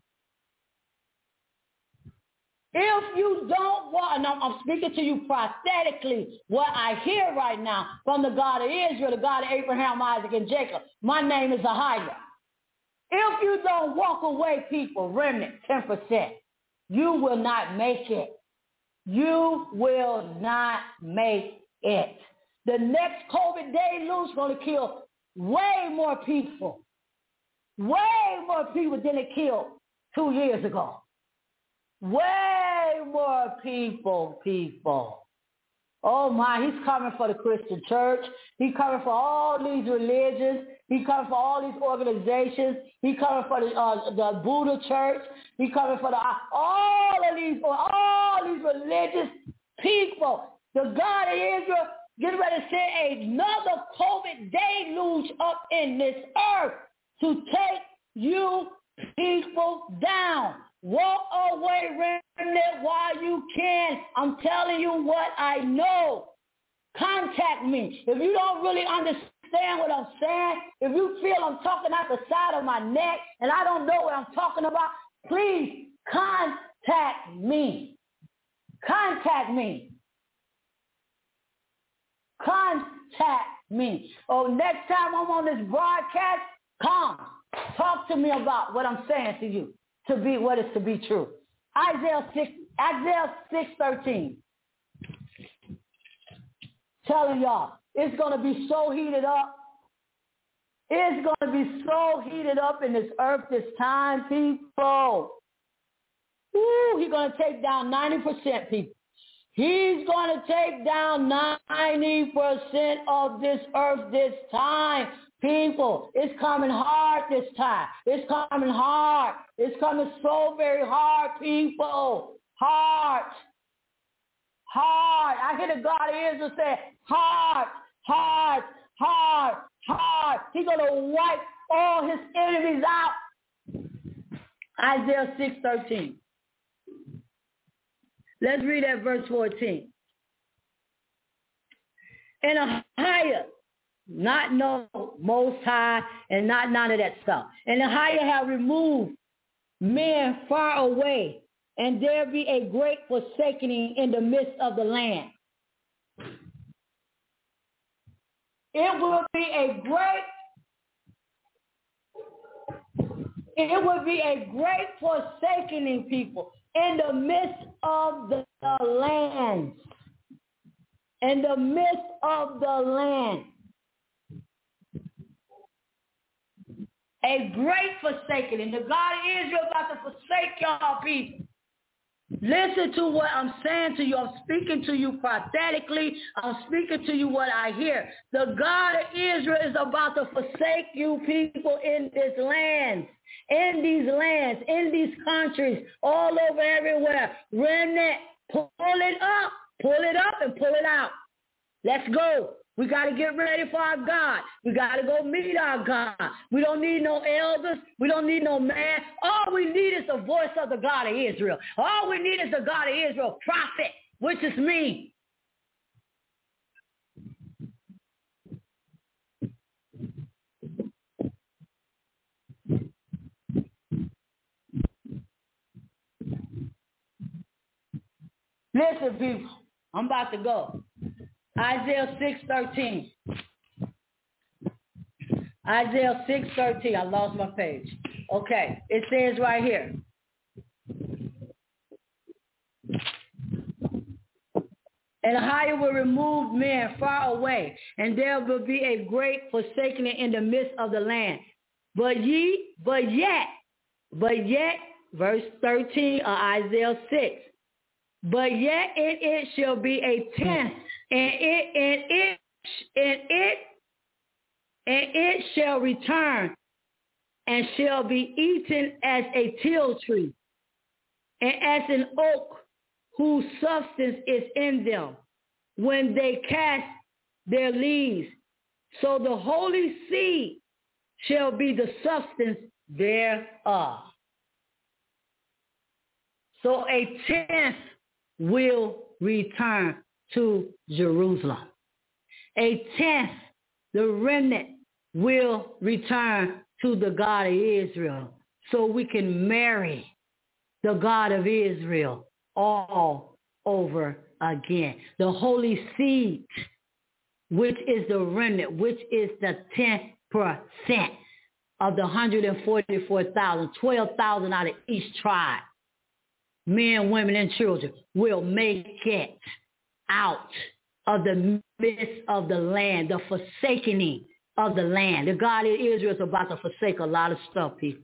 If you don't want, and I'm, I'm speaking to you prophetically, what I hear right now from the God of Israel, the God of Abraham, Isaac, and Jacob, my name is Ahijah. If you don't walk away, people, remnant, ten percent, you will not make it. You will not make it. The next COVID deluge is going to kill way more people. Way more people than it killed two years ago. Way more people, people. Oh my, he's coming for the Christian church. He's coming for all these religions. He's coming for all these organizations. He's coming for the uh, the Buddha church. He's coming for the all of these all these religious people. The God of Israel getting ready to send another COVID deluge up in this earth to take you people down. Walk away, remnant, while you can. I'm telling you what I know. Contact me. If you don't really understand what I'm saying, if you feel I'm talking out the side of my neck and I don't know what I'm talking about, please contact me. Contact me. Contact me. Oh, next time I'm on this broadcast, come. Talk to me about what I'm saying to you. To be what is to be true. Isaiah six, Isaiah six thirteen. Telling y'all, it's going to be so heated up. It's going to be so heated up in this earth this time, people. Woo, he's going to take down ninety percent, people. He's going to take down ninety percent of this earth this time. People, it's coming hard this time. It's coming hard. It's coming so very hard, people. Hard. Hard. I hear the God of Israel say, hard, hard, hard, hard. He's going to wipe all his enemies out. Isaiah six thirteen. Let's read that verse fourteen. And a higher, not no most high, and not none of that stuff. And the higher have removed men far away, and there be a great forsaking in the midst of the land. It will be a great, it will be a great forsaking, people, in the midst of the, the land. In the midst of the land. A great forsaking. And the God of Israel about to forsake y'all people. Listen to what I'm saying to you. I'm speaking to you prophetically. I'm speaking to you what I hear. The God of Israel is about to forsake you people in this land, in these lands, in these countries, all over everywhere. Remnant, pull it up. Pull it up and pull it out. Let's go. We got to get ready for our God. We got to go meet our God. We don't need no elders. We don't need no man. All we need is the voice of the God of Israel. All we need is the God of Israel prophet, which is me. Listen, people, I'm about to go. Isaiah six thirteen. Isaiah six thirteen. I lost my page. Okay. It says right here. And higher will remove men far away, and there will be a great forsaking in the midst of the land. But ye, but yet, but yet, verse thirteen of Isaiah six. But yet in it shall be a tenth, and it and it and it and it shall return, and shall be eaten as a teil tree, and as an oak whose substance is in them, when they cast their leaves. So the holy seed shall be the substance thereof. So a tenth will return to Jerusalem. A tenth, the remnant, will return to the God of Israel, so we can marry the God of Israel all over again. The holy seed, which is the remnant, which is the ten percent of the one hundred forty-four thousand, twelve thousand out of each tribe. Men, women, and children will make it out of the midst of the land, the forsaking of the land. The God of Israel is about to forsake a lot of stuff, people.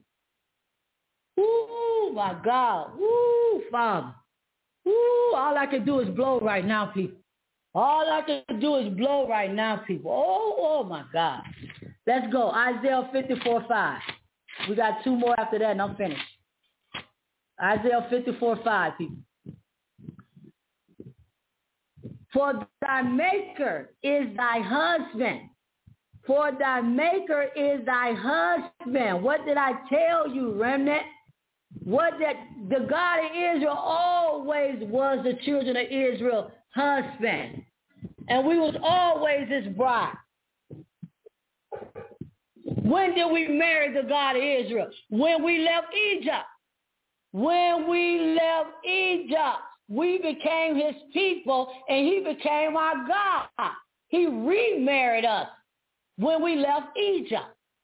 Ooh, my God. Ooh, Father. Ooh, all I can do is blow right now, people. All I can do is blow right now, people. Oh, oh my God. Let's go. Isaiah fifty-four five. We got two more after that, and I'm finished. Isaiah fifty-four five, people. For thy maker is thy husband. For thy maker is thy husband. What did I tell you, remnant? What that the God of Israel always was the children of Israel husband. And we was always his bride. When did we marry the God of Israel? When we left Egypt. When we left Egypt, we became his people and he became our God. He remarried us when we left Egypt.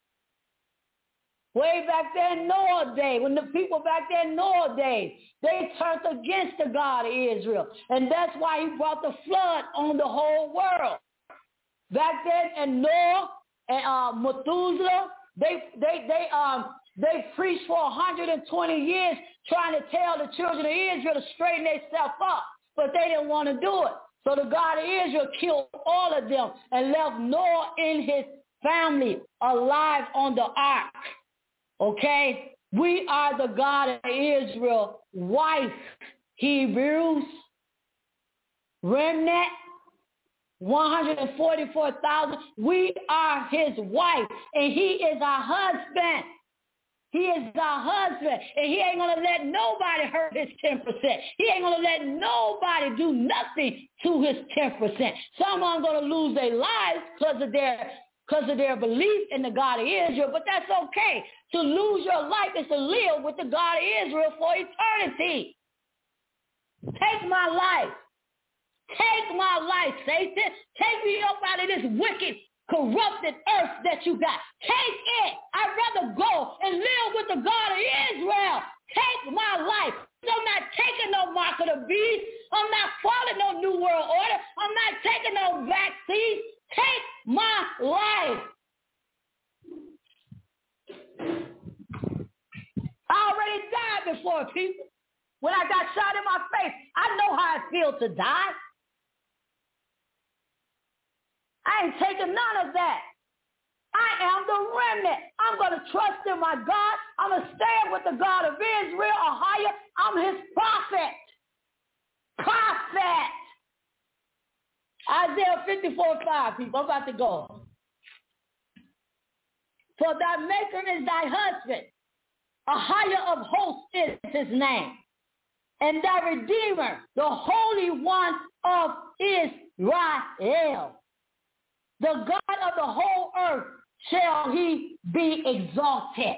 Way back there in Noah's day, when the people back there in Noah's days, they turned against the God of Israel. And that's why he brought the flood on the whole world. Back then in Noah and uh, Methuselah, they they they um they preached for one hundred twenty years trying to tell the children of Israel to straighten themselves up, but they didn't want to do it. So the God of Israel killed all of them and left Noah and his family alive on the ark. Okay? We are the God of Israel wife, Hebrews, remnant, one hundred forty-four thousand. We are his wife, and he is our husband. He is our husband, and he ain't going to let nobody hurt his ten percent. He ain't going to let nobody do nothing to his ten percent. Some of them going to lose their lives because of their because of their belief in the God of Israel, but that's okay. To lose your life is to live with the God of Israel for eternity. Take my life. Take my life, Satan. Take me up out of this wicked, corrupted earth that you got. Take it. I'd rather go and live with the God of Israel. Take my life. I'm not taking no mark of the beast. I'm not following no New World Order. I'm not taking no vaccines. Take my life. I already died before, people. When I got shot in my face, I know how it feels to die. I ain't taking none of that. I am the remnant. I'm going to trust in my God. I'm going to stand with the God of Israel or higher. I'm his prophet. Prophet. Isaiah fifty-four five, people. I'm about to go. For thy maker is thy husband. A higher of hosts is his name. And thy Redeemer, the Holy One of Israel. The God of the whole earth shall he be exalted.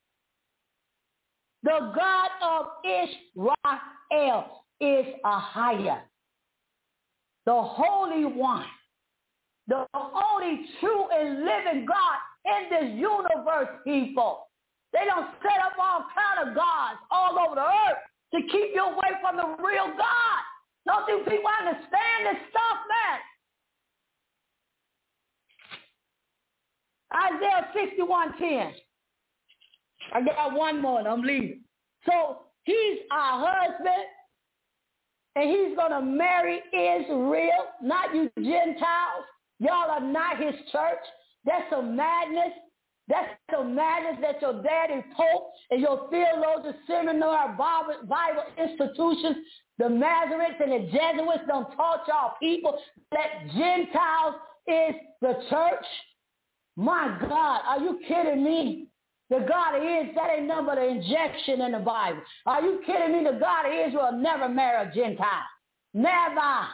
The God of Israel is a higher. The Holy One. The only true and living God in this universe, people. They don't set up all kind of gods all over the earth to keep you away from the real God. Don't you people understand this stuff, man? Isaiah sixty-one ten. I got one more and I'm leaving. So he's our husband, and he's going to marry Israel, not you Gentiles. Y'all are not his church. That's some madness. That's some madness that your daddy Pope and your theologian seminar Bible, Bible institutions, the Masoretes and the Jesuits don't taught y'all people that Gentiles is the church. My God, are you kidding me? The God of Israel, that ain't nothing but an injection in the Bible. Are you kidding me? The God of Israel will never marry a Gentile. Never.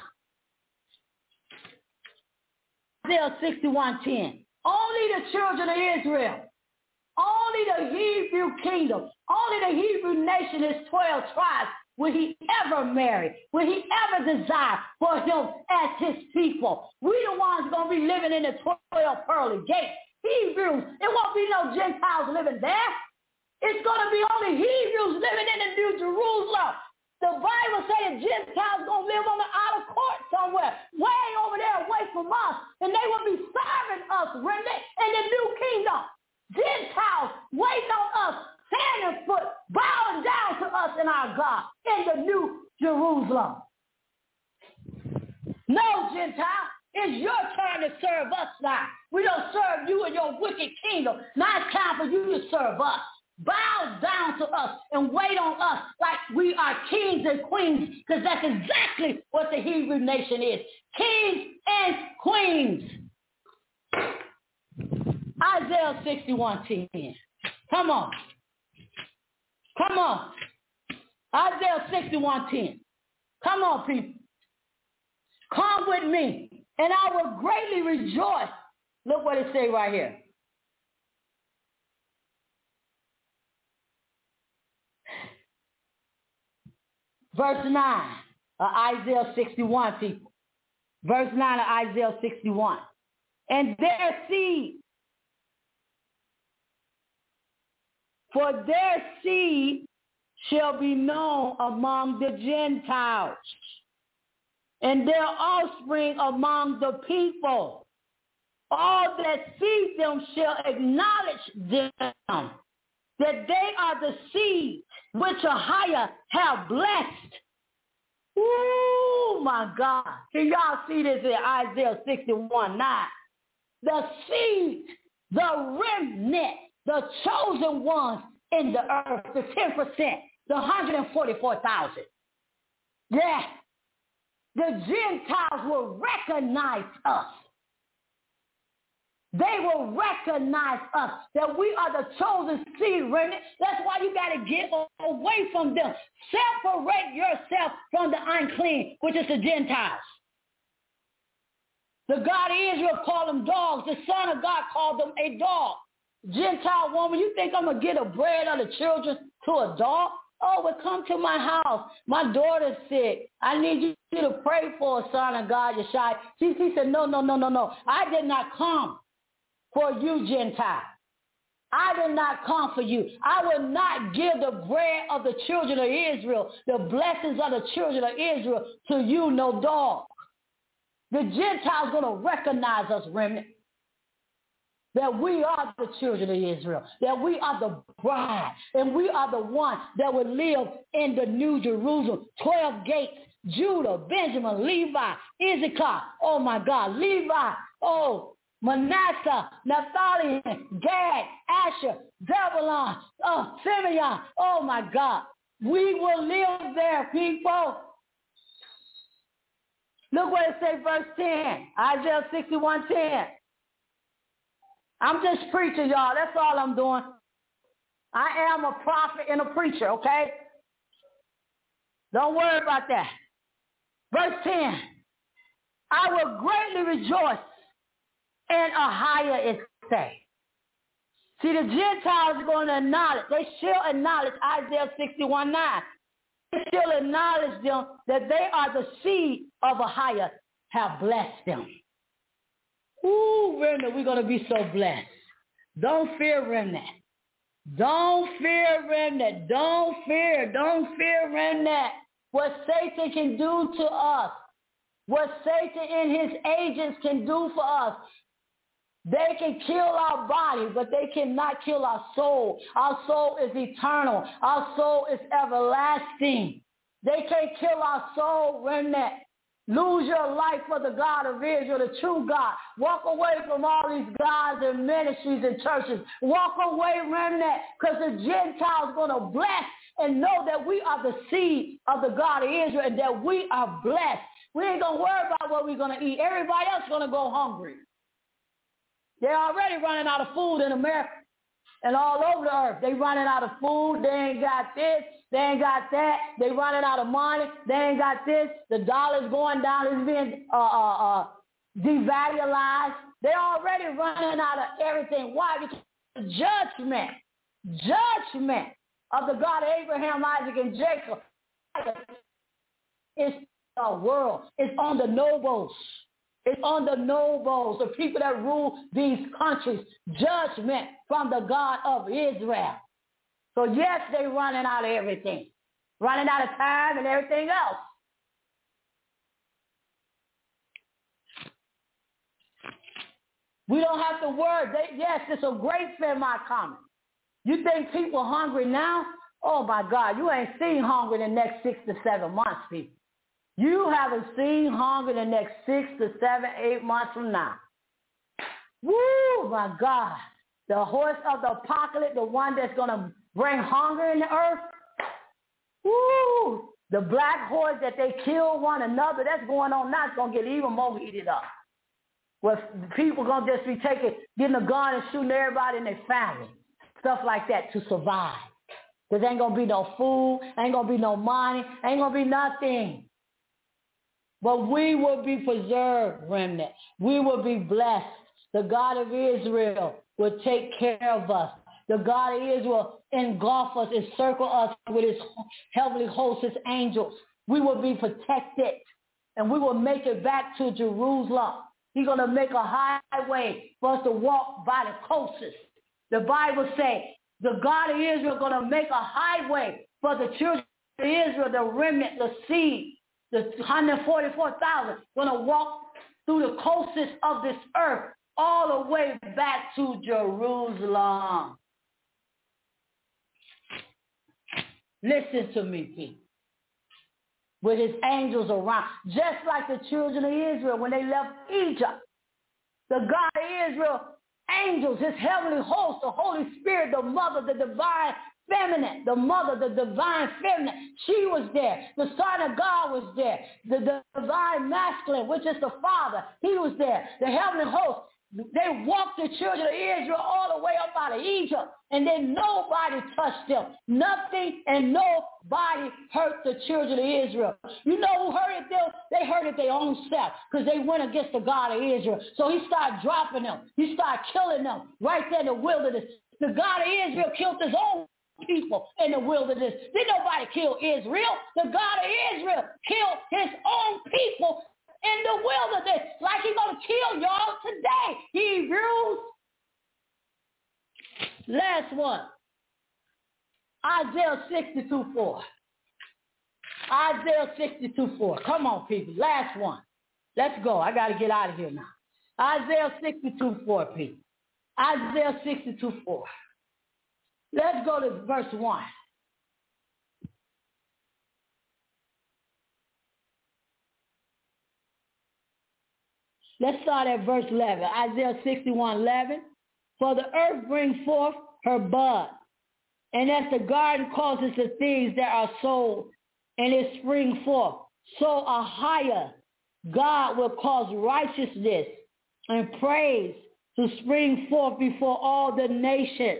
Isaiah sixty-one ten. Only the children of Israel, only the Hebrew kingdom, only the Hebrew nation, his twelve tribes, will he ever marry, will he ever desire for him as his people. We the ones going to be living in the twelve pearly gates. Hebrews, it won't be no Gentiles living there. It's going to be only Hebrews living in the New Jerusalem. The Bible says Gentiles going to live on the outer court somewhere, way over there away from us, and they will be serving us, remnant, in the new kingdom. Gentiles waiting on us, hand and foot, bowing down to us and our God in the New Jerusalem. No, Gentile. It's your turn to serve us now. We don't serve you in your wicked kingdom. Now it's time for you to serve us. Bow down to us and wait on us like we are kings and queens, because that's exactly what the Hebrew nation is. Kings and queens. Isaiah sixty-one ten. Come on. Come on. Isaiah sixty-one ten. Come on, people. Come with me, and I will greatly rejoice. Look what it says right here. Verse nine of Isaiah sixty-one, people. Verse nine of Isaiah sixty-one. And their seed, for their seed shall be known among the Gentiles, and their offspring among the people. All that see them shall acknowledge them, that they are the seed which Ahijah have blessed. Ooh, my God. Can y'all see this in Isaiah sixty-one nine? The seed, the remnant, the chosen ones in the earth, the ten percent, the one hundred forty-four thousand. Yeah. The Gentiles will recognize us. They will recognize us, that we are the chosen seed remnant. That's why you got to get away from them. Separate yourself from the unclean, which is the Gentiles. The God of Israel called them dogs. The Son of God called them a dog. Gentile woman, you think I'm going to get a bread of the children to a dog? Oh, well, come to my house. My daughter's sick. I need you to pray for a son of God, Yeshua. She, she said, no, no, no, no, no. I did not come for you, Gentile. I did not come for you. I will not give the bread of the children of Israel, the blessings of the children of Israel to you, no dog. The Gentiles going to recognize us, remnant, that we are the children of Israel, that we are the bride, and we are the one that will live in the New Jerusalem, twelve gates, Judah, Benjamin, Levi, Issachar, oh my God, Levi, oh, Manasseh, Naphtali, Gad, Asher, Zebulun, oh, Simeon, oh my God. We will live there, people. Look what it says, verse ten, Isaiah sixty-one ten. I'm just preaching, y'all. That's all I'm doing. I am a prophet and a preacher, okay? Don't worry about that. Verse ten, I will greatly rejoice in Ahijah estate. See, the Gentiles are going to acknowledge. They shall acknowledge Isaiah sixty-one nine. They shall acknowledge them that they are the seed of Ahijah have blessed them. Ooh, remnant, we're going to be so blessed. Don't fear, remnant. Don't fear, remnant. Don't fear. Don't fear, remnant. What Satan can do to us, what Satan and his agents can do for us, they can kill our body, but they cannot kill our soul. Our soul is eternal. Our soul is everlasting. They can't kill our soul, remnant. Lose your life for the God of Israel, the true God. Walk away from all these gods and ministries and churches. Walk away, remnant, because the Gentiles are going to bless and know that we are the seed of the God of Israel and that we are blessed. We ain't going to worry about what we're going to eat. Everybody else is going to go hungry. They're already running out of food in America and all over the earth. They running out of food. They ain't got this. They ain't got that. They running out of money. They ain't got this. The dollar's going down. It's being uh, uh, uh, devalued. They're already running out of everything. Why? Because the judgment, judgment of the God of Abraham, Isaac, and Jacob is the world. It's on the nobles. It's on the nobles, the people that rule these countries. Judgment from the God of Israel. So yes, they're running out of everything. Running out of time and everything else. We don't have to worry. They, yes, it's a great famine coming. You think people are hungry now? Oh, my God, you ain't seen hunger in the next six to seven months, people. You haven't seen hunger the next six to seven, eight months from now. Woo, my God. The horse of the apocalypse, the one that's going to bring hunger in the earth. Woo. The black horse that they kill one another, that's going on now. It's going to get even more heated up. Where people going to just be taking, getting a gun and shooting everybody in their family. Stuff like that to survive. Because ain't going to be no food, ain't going to be no money, ain't going to be nothing. But we will be preserved, remnant. We will be blessed. The God of Israel will take care of us. The God of Israel engulf us, encircle us with his heavenly hosts, his angels. We will be protected, and we will make it back to Jerusalem. He's going to make a highway for us to walk by the coasts. The Bible says the God of Israel is going to make a highway for the children of Israel, the remnant, the seed, the one hundred forty-four thousand, going to walk through the coasts of this earth all the way back to Jerusalem. Listen to me, people. With his angels around, just like the children of Israel when they left Egypt. The God of Israel, angels, his heavenly host, the Holy Spirit, the mother, the divine feminine, the mother, the divine feminine, she was there. The Son of God was there. The, the divine masculine, which is the Father, he was there. The heavenly host, they walked the children of Israel all the way up out of Egypt, and then nobody touched them. Nothing and nobody hurt the children of Israel. You know who hurted them? They hurted their own self because they went against the God of Israel. So he started dropping them. He started killing them right there in the wilderness. The God of Israel killed his own people in the wilderness. Did nobody kill Israel? The God of Israel killed his own people in the wilderness, like he's going to kill y'all today, Hebrews. Last one. Isaiah sixty-two four. Isaiah sixty-two four. Come on, people. Last one. Let's go. I got to get out of here now. Isaiah sixty-two four, people. Isaiah sixty-two four. Let's go to verse one. Let's start at verse eleven. Isaiah sixty-one eleven. For the earth brings forth her bud, and as the garden causes the things that are sown, and it spring forth, so a higher God will cause righteousness and praise to spring forth before all the nations.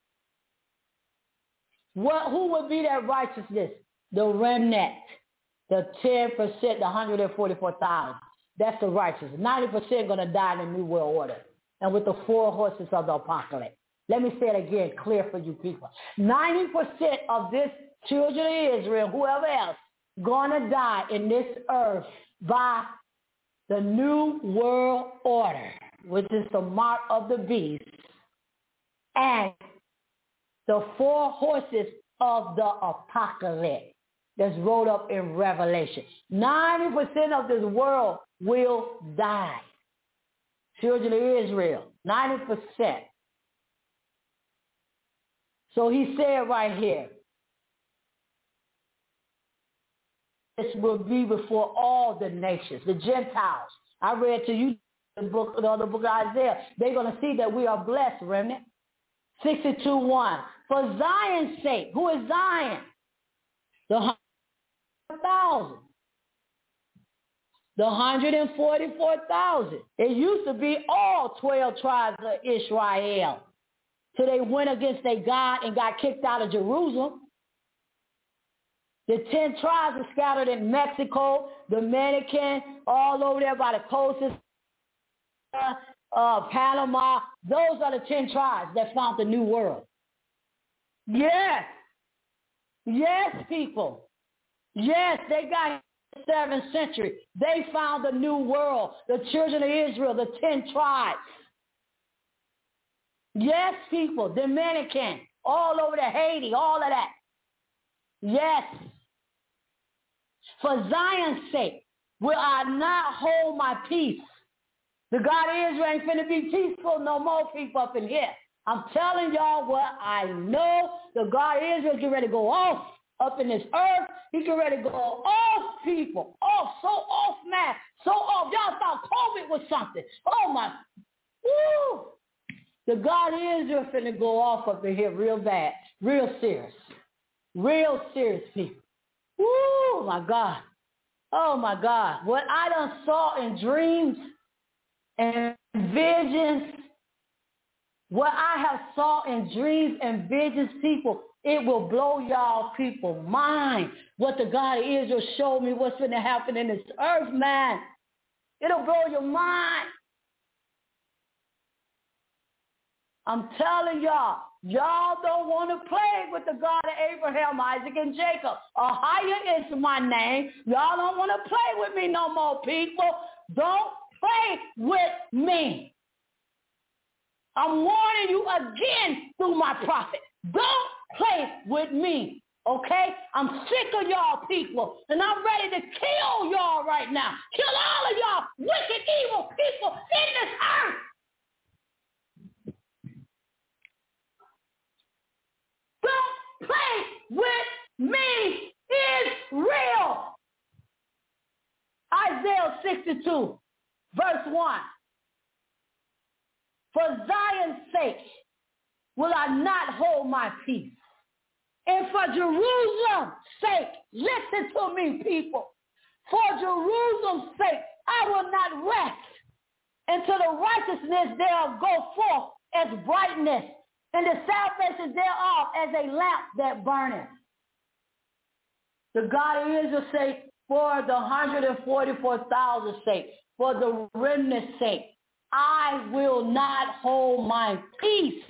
What, who would be that righteousness? The remnant, the ten percent, the one hundred forty-four thousand. That's the righteous. ninety percent going to die in the New World Order and with the four horses of the apocalypse. Let me say it again, clear for you people. ninety percent of this children of Israel, whoever else, going to die in this earth by the New World Order, which is the mark of the beast, and the four horses of the apocalypse that's wrote up in Revelation. ninety percent of this world will die. Children of Israel, ninety percent. So he said right here, this will be before all the nations, the Gentiles. I read to you the book, the other book of Isaiah. They're going to see that we are blessed, remnant. sixty-two one. For Zion's sake, who is Zion? The one hundred thousand. The one hundred forty-four thousand. It used to be all twelve tribes of Israel. So they went against their God and got kicked out of Jerusalem. The ten tribes are scattered in Mexico, Dominican, all over there by the coast, uh, uh, Panama. Those are the ten tribes that found the New World. Yes. Yes, people. Yes, they got the seventh century. They found the New World, the children of Israel, the ten tribes. Yes, people, Dominican, all over the Haiti, all of that. Yes. For Zion's sake, will I not hold my peace? The God of Israel ain't finna be peaceful no more, people up in here. I'm telling y'all what I know. The God of Israel get ready to go off up in this earth. He get ready to go off people. Off, so off, man. So off. Y'all thought COVID was something. Oh, my. Woo. The God of Israel finna go off up in here real bad. Real serious. Real serious, people. Woo, my God. Oh, my God. What I done saw in dreams and visions, what I have saw in dreams and visions, people, it will blow y'all people mind. What the God of Israel showed me, what's going to happen in this earth, man. It'll blow your mind. I'm telling y'all, y'all don't want to play with the God of Abraham, Isaac, and Jacob. Ahia is my name. Y'all don't want to play with me no more, people. Don't play with me. I'm warning you again through my prophet. Don't play with me, okay? I'm sick of y'all people, and I'm ready to kill y'all right now. Kill all of y'all wicked, evil people in this earth. Don't play with me. Israel. Isaiah sixty-two, verse one. For Zion's sake will I not hold my peace. And for Jerusalem's sake, listen to me, people. For Jerusalem's sake, I will not rest until the righteousness thereof go forth as brightness, and the salvation thereof as a lamp that burneth. The God of Israel's sake, for the one hundred forty-four thousand sake, for the remnant's sake, I will not hold my peace.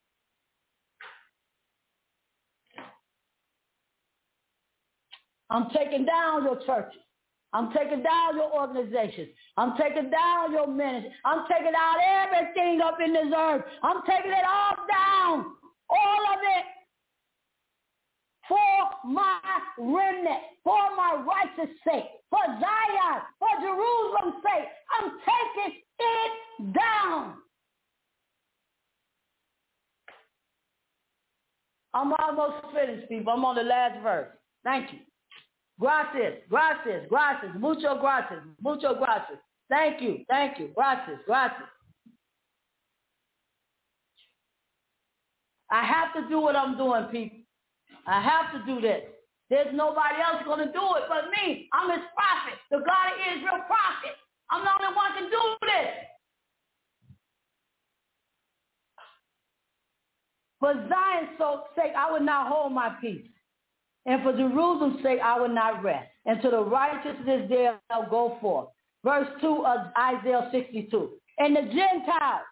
I'm taking down your churches. I'm taking down your organizations. I'm taking down your ministry. I'm taking out everything up in this earth. I'm taking it all down. All of it. For my remnant. For my righteous sake. For Zion. For Jerusalem's sake. I'm taking it down. I'm almost finished, people. I'm on the last verse. Thank you. Gracias, gracias, gracias, mucho gracias, mucho gracias. Thank you, thank you, gracias, gracias. I have to do what I'm doing, people. I have to do this. There's nobody else going to do it but me. I'm his prophet, the God of Israel prophet. I'm the only one who can do this. For Zion's sake, I will not hold my peace. And for Jerusalem's sake, I will not rest until the righteousness there shall go forth. Verse two of Isaiah sixty-two. And the Gentiles,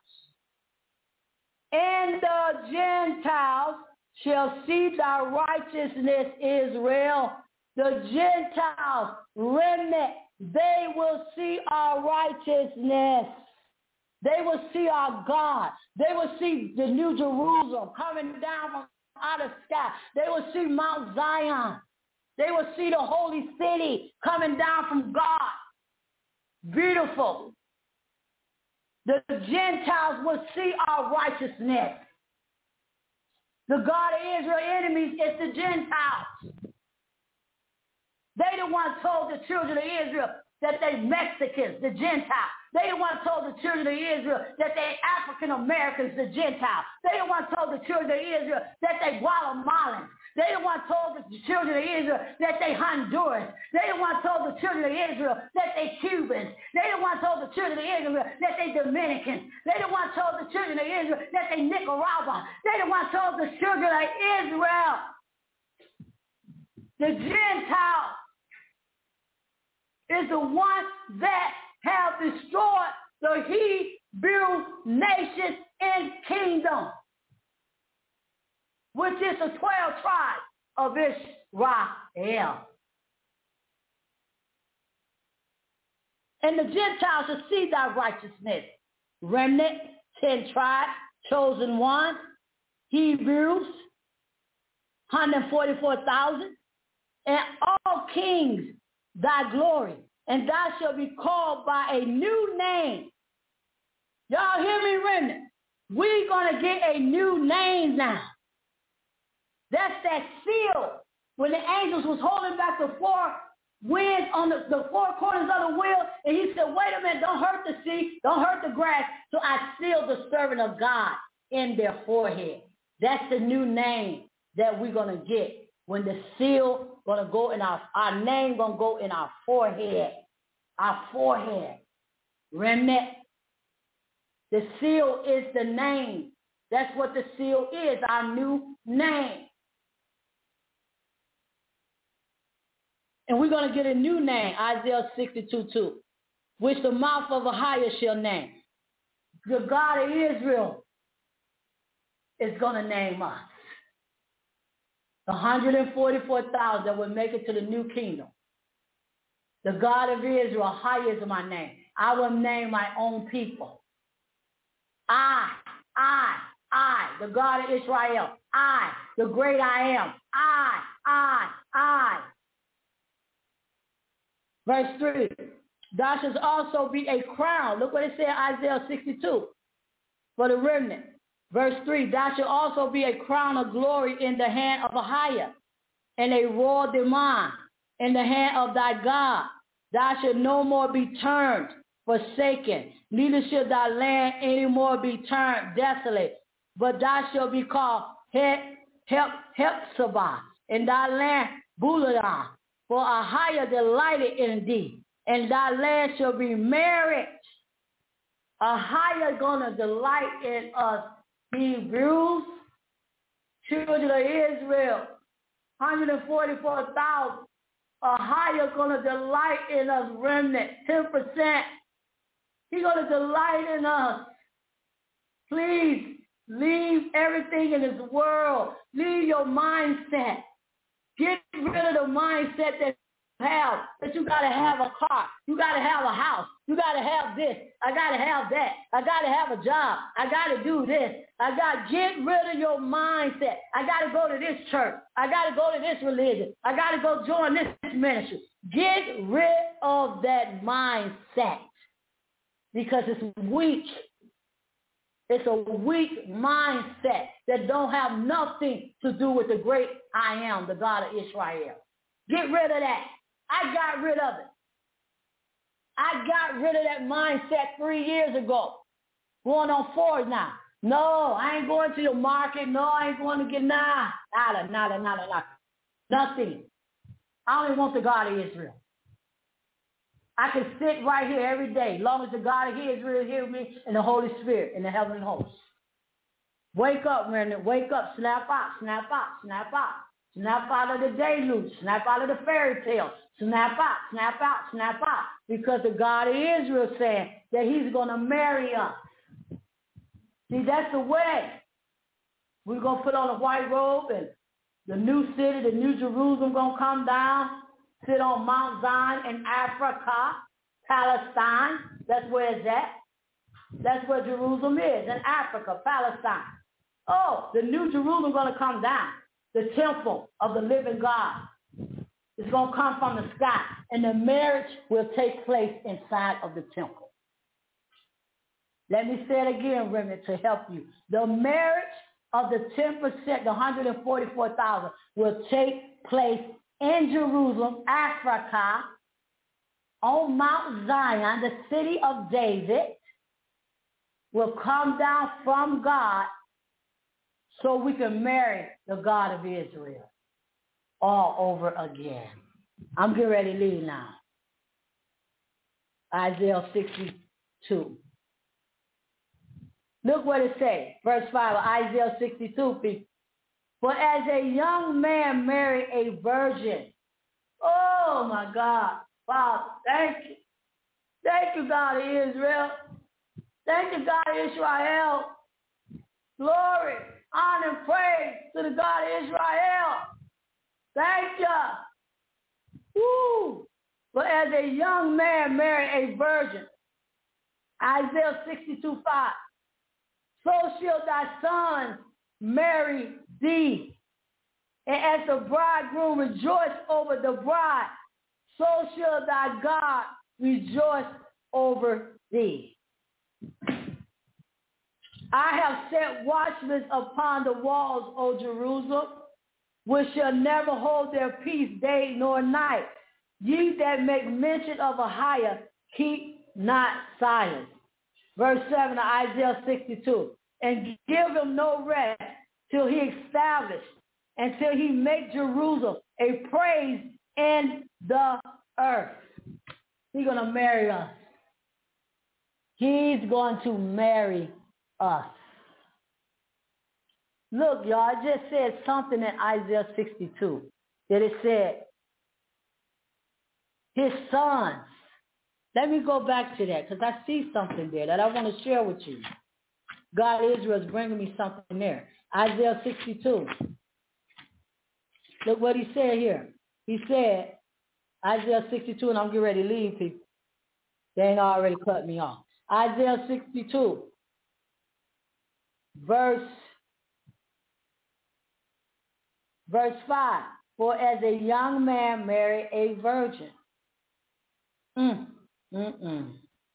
and the Gentiles shall see thy righteousness, Israel. The Gentiles, remnant, they will see our righteousness. They will see our God. They will see the New Jerusalem coming down from out of sky. They will see Mount Zion. They will see the holy city coming down from God. Beautiful. The Gentiles will see our righteousness. The God of Israel enemies is the Gentiles. They the one told the children of Israel that they Mexicans, the Gentiles. They the one told the children of Israel that they African Americans, the Gentiles. They the one told the children of Israel that they Guatemalans. They the one told the children of Israel that they Honduras. They the one told the children of Israel that they Cubans. They the one told the children of Israel that they Dominicans. They the one told the children of Israel that they Nicaragua. They the one told the children of Israel, the Gentiles, is the one that have destroyed the Hebrew nation and kingdom, which is the twelve tribes of Israel. And the Gentiles shall see thy righteousness. Remnant, ten tribes, chosen one, Hebrews, one hundred forty-four thousand, and all kings thy glory, and thou shalt be called by a new name. Y'all hear me, remnant? We're going to get a new name now. That's that seal when the angels was holding back the four winds on the, the four corners of the wheel, and he said, wait a minute, don't hurt the sea, don't hurt the grass. So I sealed the servant of God in their forehead. That's the new name that we're going to get. When the seal going to go in our, our name going to go in our forehead. Our forehead. Remnant. The seal is the name. That's what the seal is, our new name. And we're going to get a new name, Isaiah sixty-two two, which the mouth of Ahijah shall name. The God of Israel is going to name us. The one hundred forty-four thousand that will make it to the new kingdom. The God of Israel, Ahijah is my name. I will name my own people. I, I, I, the God of Israel. I, the great I am. I, I, I. Verse three, thou shalt also be a crown. Look what it said, Isaiah sixty-two, for the remnant. Verse three, thou shalt also be a crown of glory in the hand of Ahijah, and a royal demand in the hand of thy God. Thou shalt no more be turned forsaken, neither shall thy land any more be turned desolate, but thou shalt be called Hephzibah, and thy land Buladan, for Ahijah delighted in thee, and thy land shall be married. Ahijah gonna delight in us, Hebrews, children of Israel, one hundred forty-four thousand. Ahijah gonna delight in us, remnant, ten percent. He's gonna delight in us. Please leave everything in this world. Leave your mindset. Get rid of the mindset that you have, that you got to have a car, you got to have a house, you got to have this, I got to have that, I got to have a job, I got to do this. I got to get rid of your mindset. I got to go to this church. I got to go to this religion. I got to go join this ministry. Get rid of that mindset because it's weak. It's a weak mindset that don't have nothing to do with the great I am, the God of Israel. Get rid of that. I got rid of it. I got rid of that mindset three years ago. Going on four now. No, I ain't going to the market. No, I ain't going to get nah. Nada, nada, nada, nada. Nothing. I only want the God of Israel. I can sit right here every day, long as the God of Israel hear me and the Holy Spirit and the heavenly hosts. Wake up, remnant. Wake up. Snap out, snap out, snap out. Snap out of the deluge. Snap out of the fairy tale. Snap out, snap out, snap out. Because the God of Israel is saying that he's going to marry us. See, that's the way. We're going to put on a white robe and the new city, the new Jerusalem going to come down, sit on Mount Zion in Africa, Palestine. That's where it's at. That's where Jerusalem is, in Africa, Palestine. Oh, the new Jerusalem going to come down. The temple of the living God is going to come from the sky, and the marriage will take place inside of the temple. Let me say it again, remnant, to help you. The marriage of the ten percent, the one hundred forty-four thousand, will take place in Jerusalem, Africa, on Mount Zion, the city of David, will come down from God so we can marry the God of Israel all over again. I'm getting ready to leave now. Isaiah sixty-two. Look what it says, verse five of Isaiah sixty-two, people. But as a young man married a virgin. Oh, my God. Father, thank you. Thank you, God of Israel. Thank you, God of Israel. Glory, honor, and praise to the God of Israel. Thank you. Woo. But as a young man married a virgin. Isaiah sixty-two five. So shall thy sons marry thee. And as the bridegroom rejoice over the bride, so shall thy God rejoice over thee. I have set watchmen upon the walls, O Jerusalem. which shall never hold their peace day nor night. Ye that make mention of a higher, keep not silence. Verse seven of Isaiah sixty-two. And give him no rest till he establish, until he make Jerusalem a praise in the earth. He's going to marry us. He's going to marry us. Look, y'all, I just said something in Isaiah sixty-two that it said, his sons. Let me go back to that because I see something there that I want to share with you. God Israel is bringing me something there. Isaiah sixty-two. Look what he said here. He said, Isaiah sixty-two, and I'm getting ready to leave people. They ain't already cut me off. Isaiah sixty-two, verse, verse five. For as a young man married a virgin. Mm, mm, mm.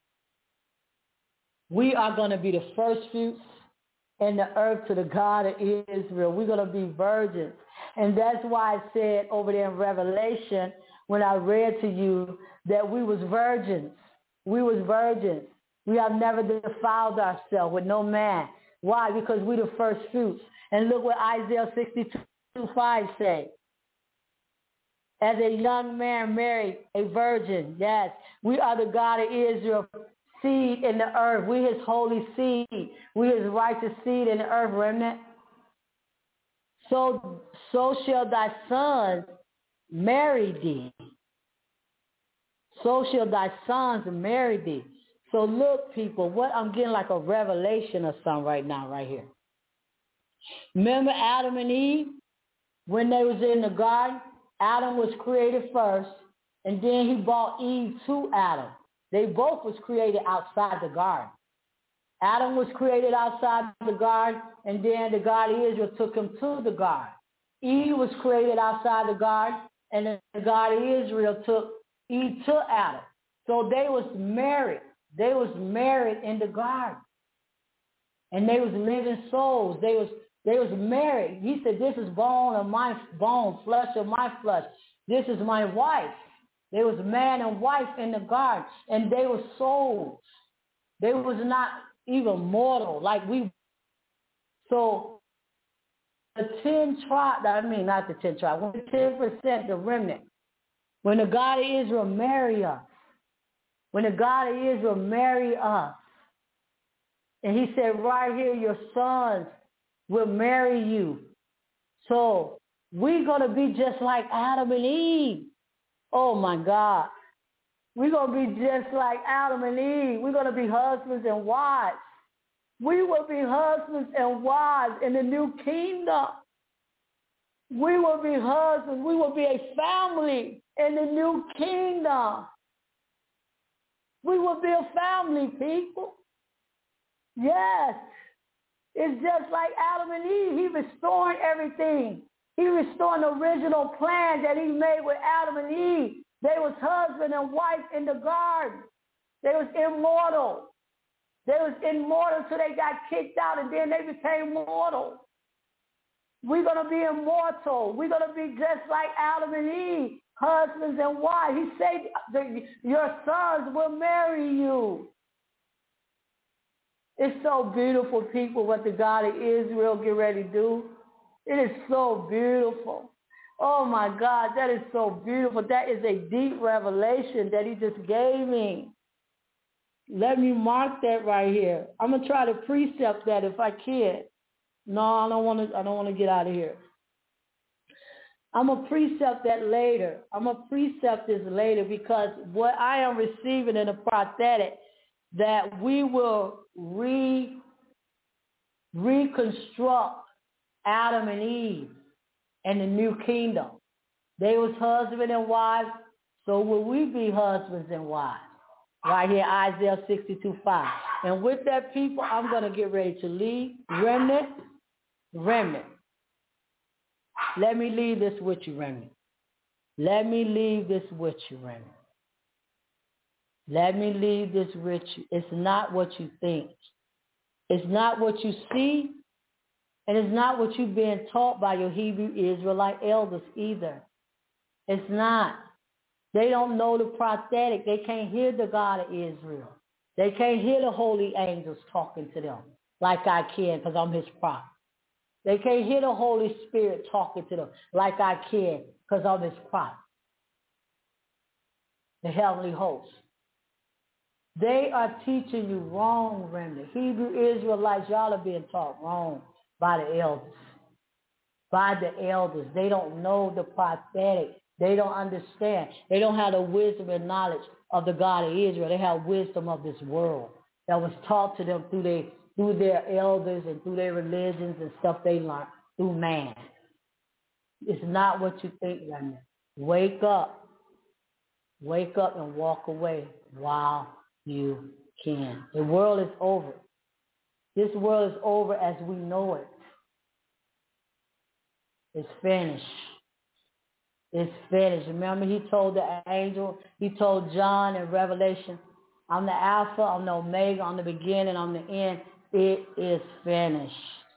We are going to be the first fruits in the earth to the God of Israel. We're going to be virgins. And that's why I said over there in Revelation, when I read to you, that we was virgins. We was virgins. We have never defiled ourselves with no man. Why? Because we're the first fruits. And look what Isaiah sixty-two five say. As a young man married a virgin, yes, we are the God of Israel, seed in the earth. We his holy seed. We his righteous seed in the earth, remnant. So, so shall thy sons marry thee. So shall thy sons marry thee. So look, people, what I'm getting like a revelation or something right now, right here. Remember Adam and Eve? When they was in the garden, Adam was created first, and then he brought Eve to Adam. They both was created outside the garden. Adam was created outside the garden, and then the God of Israel took him to the garden. Eve was created outside the garden, and then the God of Israel took Eve to Adam. So they was married. They was married in the garden. And they was living souls. They was they was married. He said, this is bone of my bone, flesh of my flesh. This is my wife. There was man and wife in the garden, and they were souls. They was not even mortal like we. So the ten tribes, I mean not the ten tribes, when the ten percent, the remnant, when the God of Israel marry us, when the God of Israel marry us, and he said right here, your sons will marry you. So we're going to be just like Adam and Eve. Oh my God. We're going to be just like Adam and Eve. We're going to be husbands and wives. We will be husbands and wives in the new kingdom. We will be husbands. We will be a family in the new kingdom. We will be a family, people. Yes. It's just like Adam and Eve. He restoring everything. He restoring the original plan that he made with Adam and Eve. They was husband and wife in the garden. They was immortal. They was immortal until they got kicked out, and then they became mortal. We're going to be immortal. We're going to be just like Adam and Eve, husbands and wives. He said, your sons will marry you. It's so beautiful, people, what the God of Israel get ready to do. It is so beautiful. Oh, my God, that is so beautiful. That is a deep revelation that he just gave me. Let me mark that right here. I'm going to try to precept that if I can. No, I don't want to I don't want to get out of here. I'm going to precept that later. I'm going to precept this later because what I am receiving in the prophetic, that we will re, reconstruct Adam and Eve and the new kingdom. They was husband and wives, so will we be husbands and wives? Right here, Isaiah sixty-two five. And with that, people, I'm going to get ready to leave. Remnant, remnant. Let me leave this with you, remnant. Let me leave this with you, remnant. Let me leave this with you. It's not what you think. It's not what you see. And it's not what you've been taught by your Hebrew Israelite elders either. It's not. They don't know the prophetic. They can't hear the God of Israel. They can't hear the holy angels talking to them like I can because I'm his prophet. They can't hear the Holy Spirit talking to them like I can because I'm his prophet. The heavenly host. They are teaching you wrong, remnant. Hebrew Israelites, y'all are being taught wrong by the elders. By the elders. They don't know the prophetic. They don't understand. They don't have the wisdom and knowledge of the God of Israel. They have wisdom of this world that was taught to them through their, through their elders and through their religions and stuff they learned through man. It's not what you think, remnant. Wake up. Wake up and walk away while you can. The world is over. This world is over as we know it. It's finished. It's finished. Remember he told the angel, he told John in Revelation, I'm the Alpha, I'm the Omega, I'm the beginning, I'm the end. It is finished.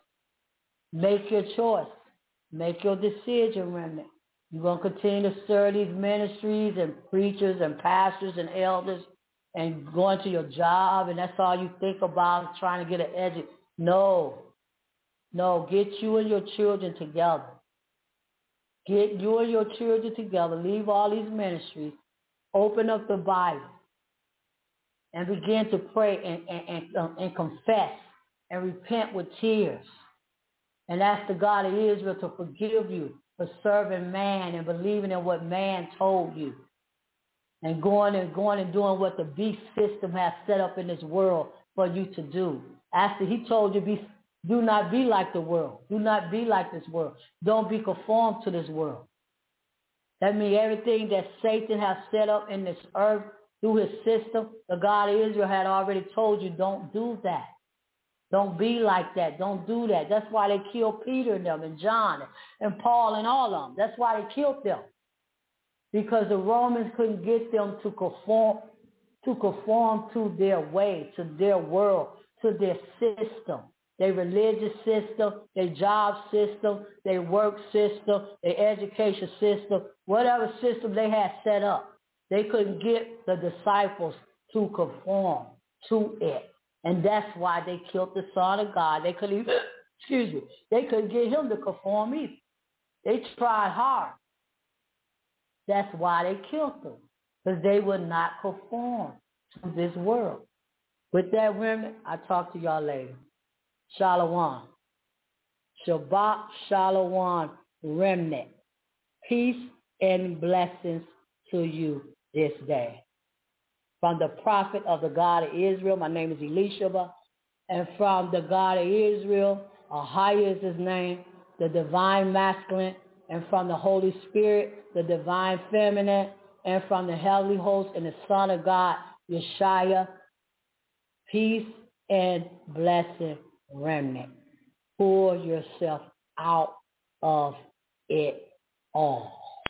Make your choice. Make your decision, remnant. You're going to continue to serve these ministries and preachers and pastors and elders and going to your job, and that's all you think about, trying to get an edge. No. No, get you and your children together. Get you and your children together. Leave all these ministries. Open up the Bible and begin to pray and, and, and, um, and confess and repent with tears. And ask the God of Israel to forgive you for serving man and believing in what man told you. And going and going and doing what the beast system has set up in this world for you to do. After he told you, be, do not be like the world. Do not be like this world. Don't be conformed to this world. That means everything that Satan has set up in this earth through his system, the God of Israel had already told you, don't do that. Don't be like that. Don't do that. That's why they killed Peter and them and John and Paul and all of them. That's why they killed them. Because the Romans couldn't get them to conform to conform to their way, to their world, to their system, their religious system, their job system, their work system, their education system, whatever system they had set up. They couldn't get the disciples to conform to it. And that's why they killed the Son of God. They couldn't even, excuse me, they couldn't get him to conform either. They tried hard. That's why they killed them, because they would not conform to this world. With that, women, I'll talk to y'all later. Shalom. Shabbat Shalom, remnant. Peace and blessings to you this day. From the prophet of the God of Israel, my name is Elishaba, and from the God of Israel, Ahia is his name, the divine masculine, and from the Holy Spirit, the divine feminine, and from the heavenly host and the Son of God, Yeshua, peace and blessing, remnant. Pour yourself out of it all.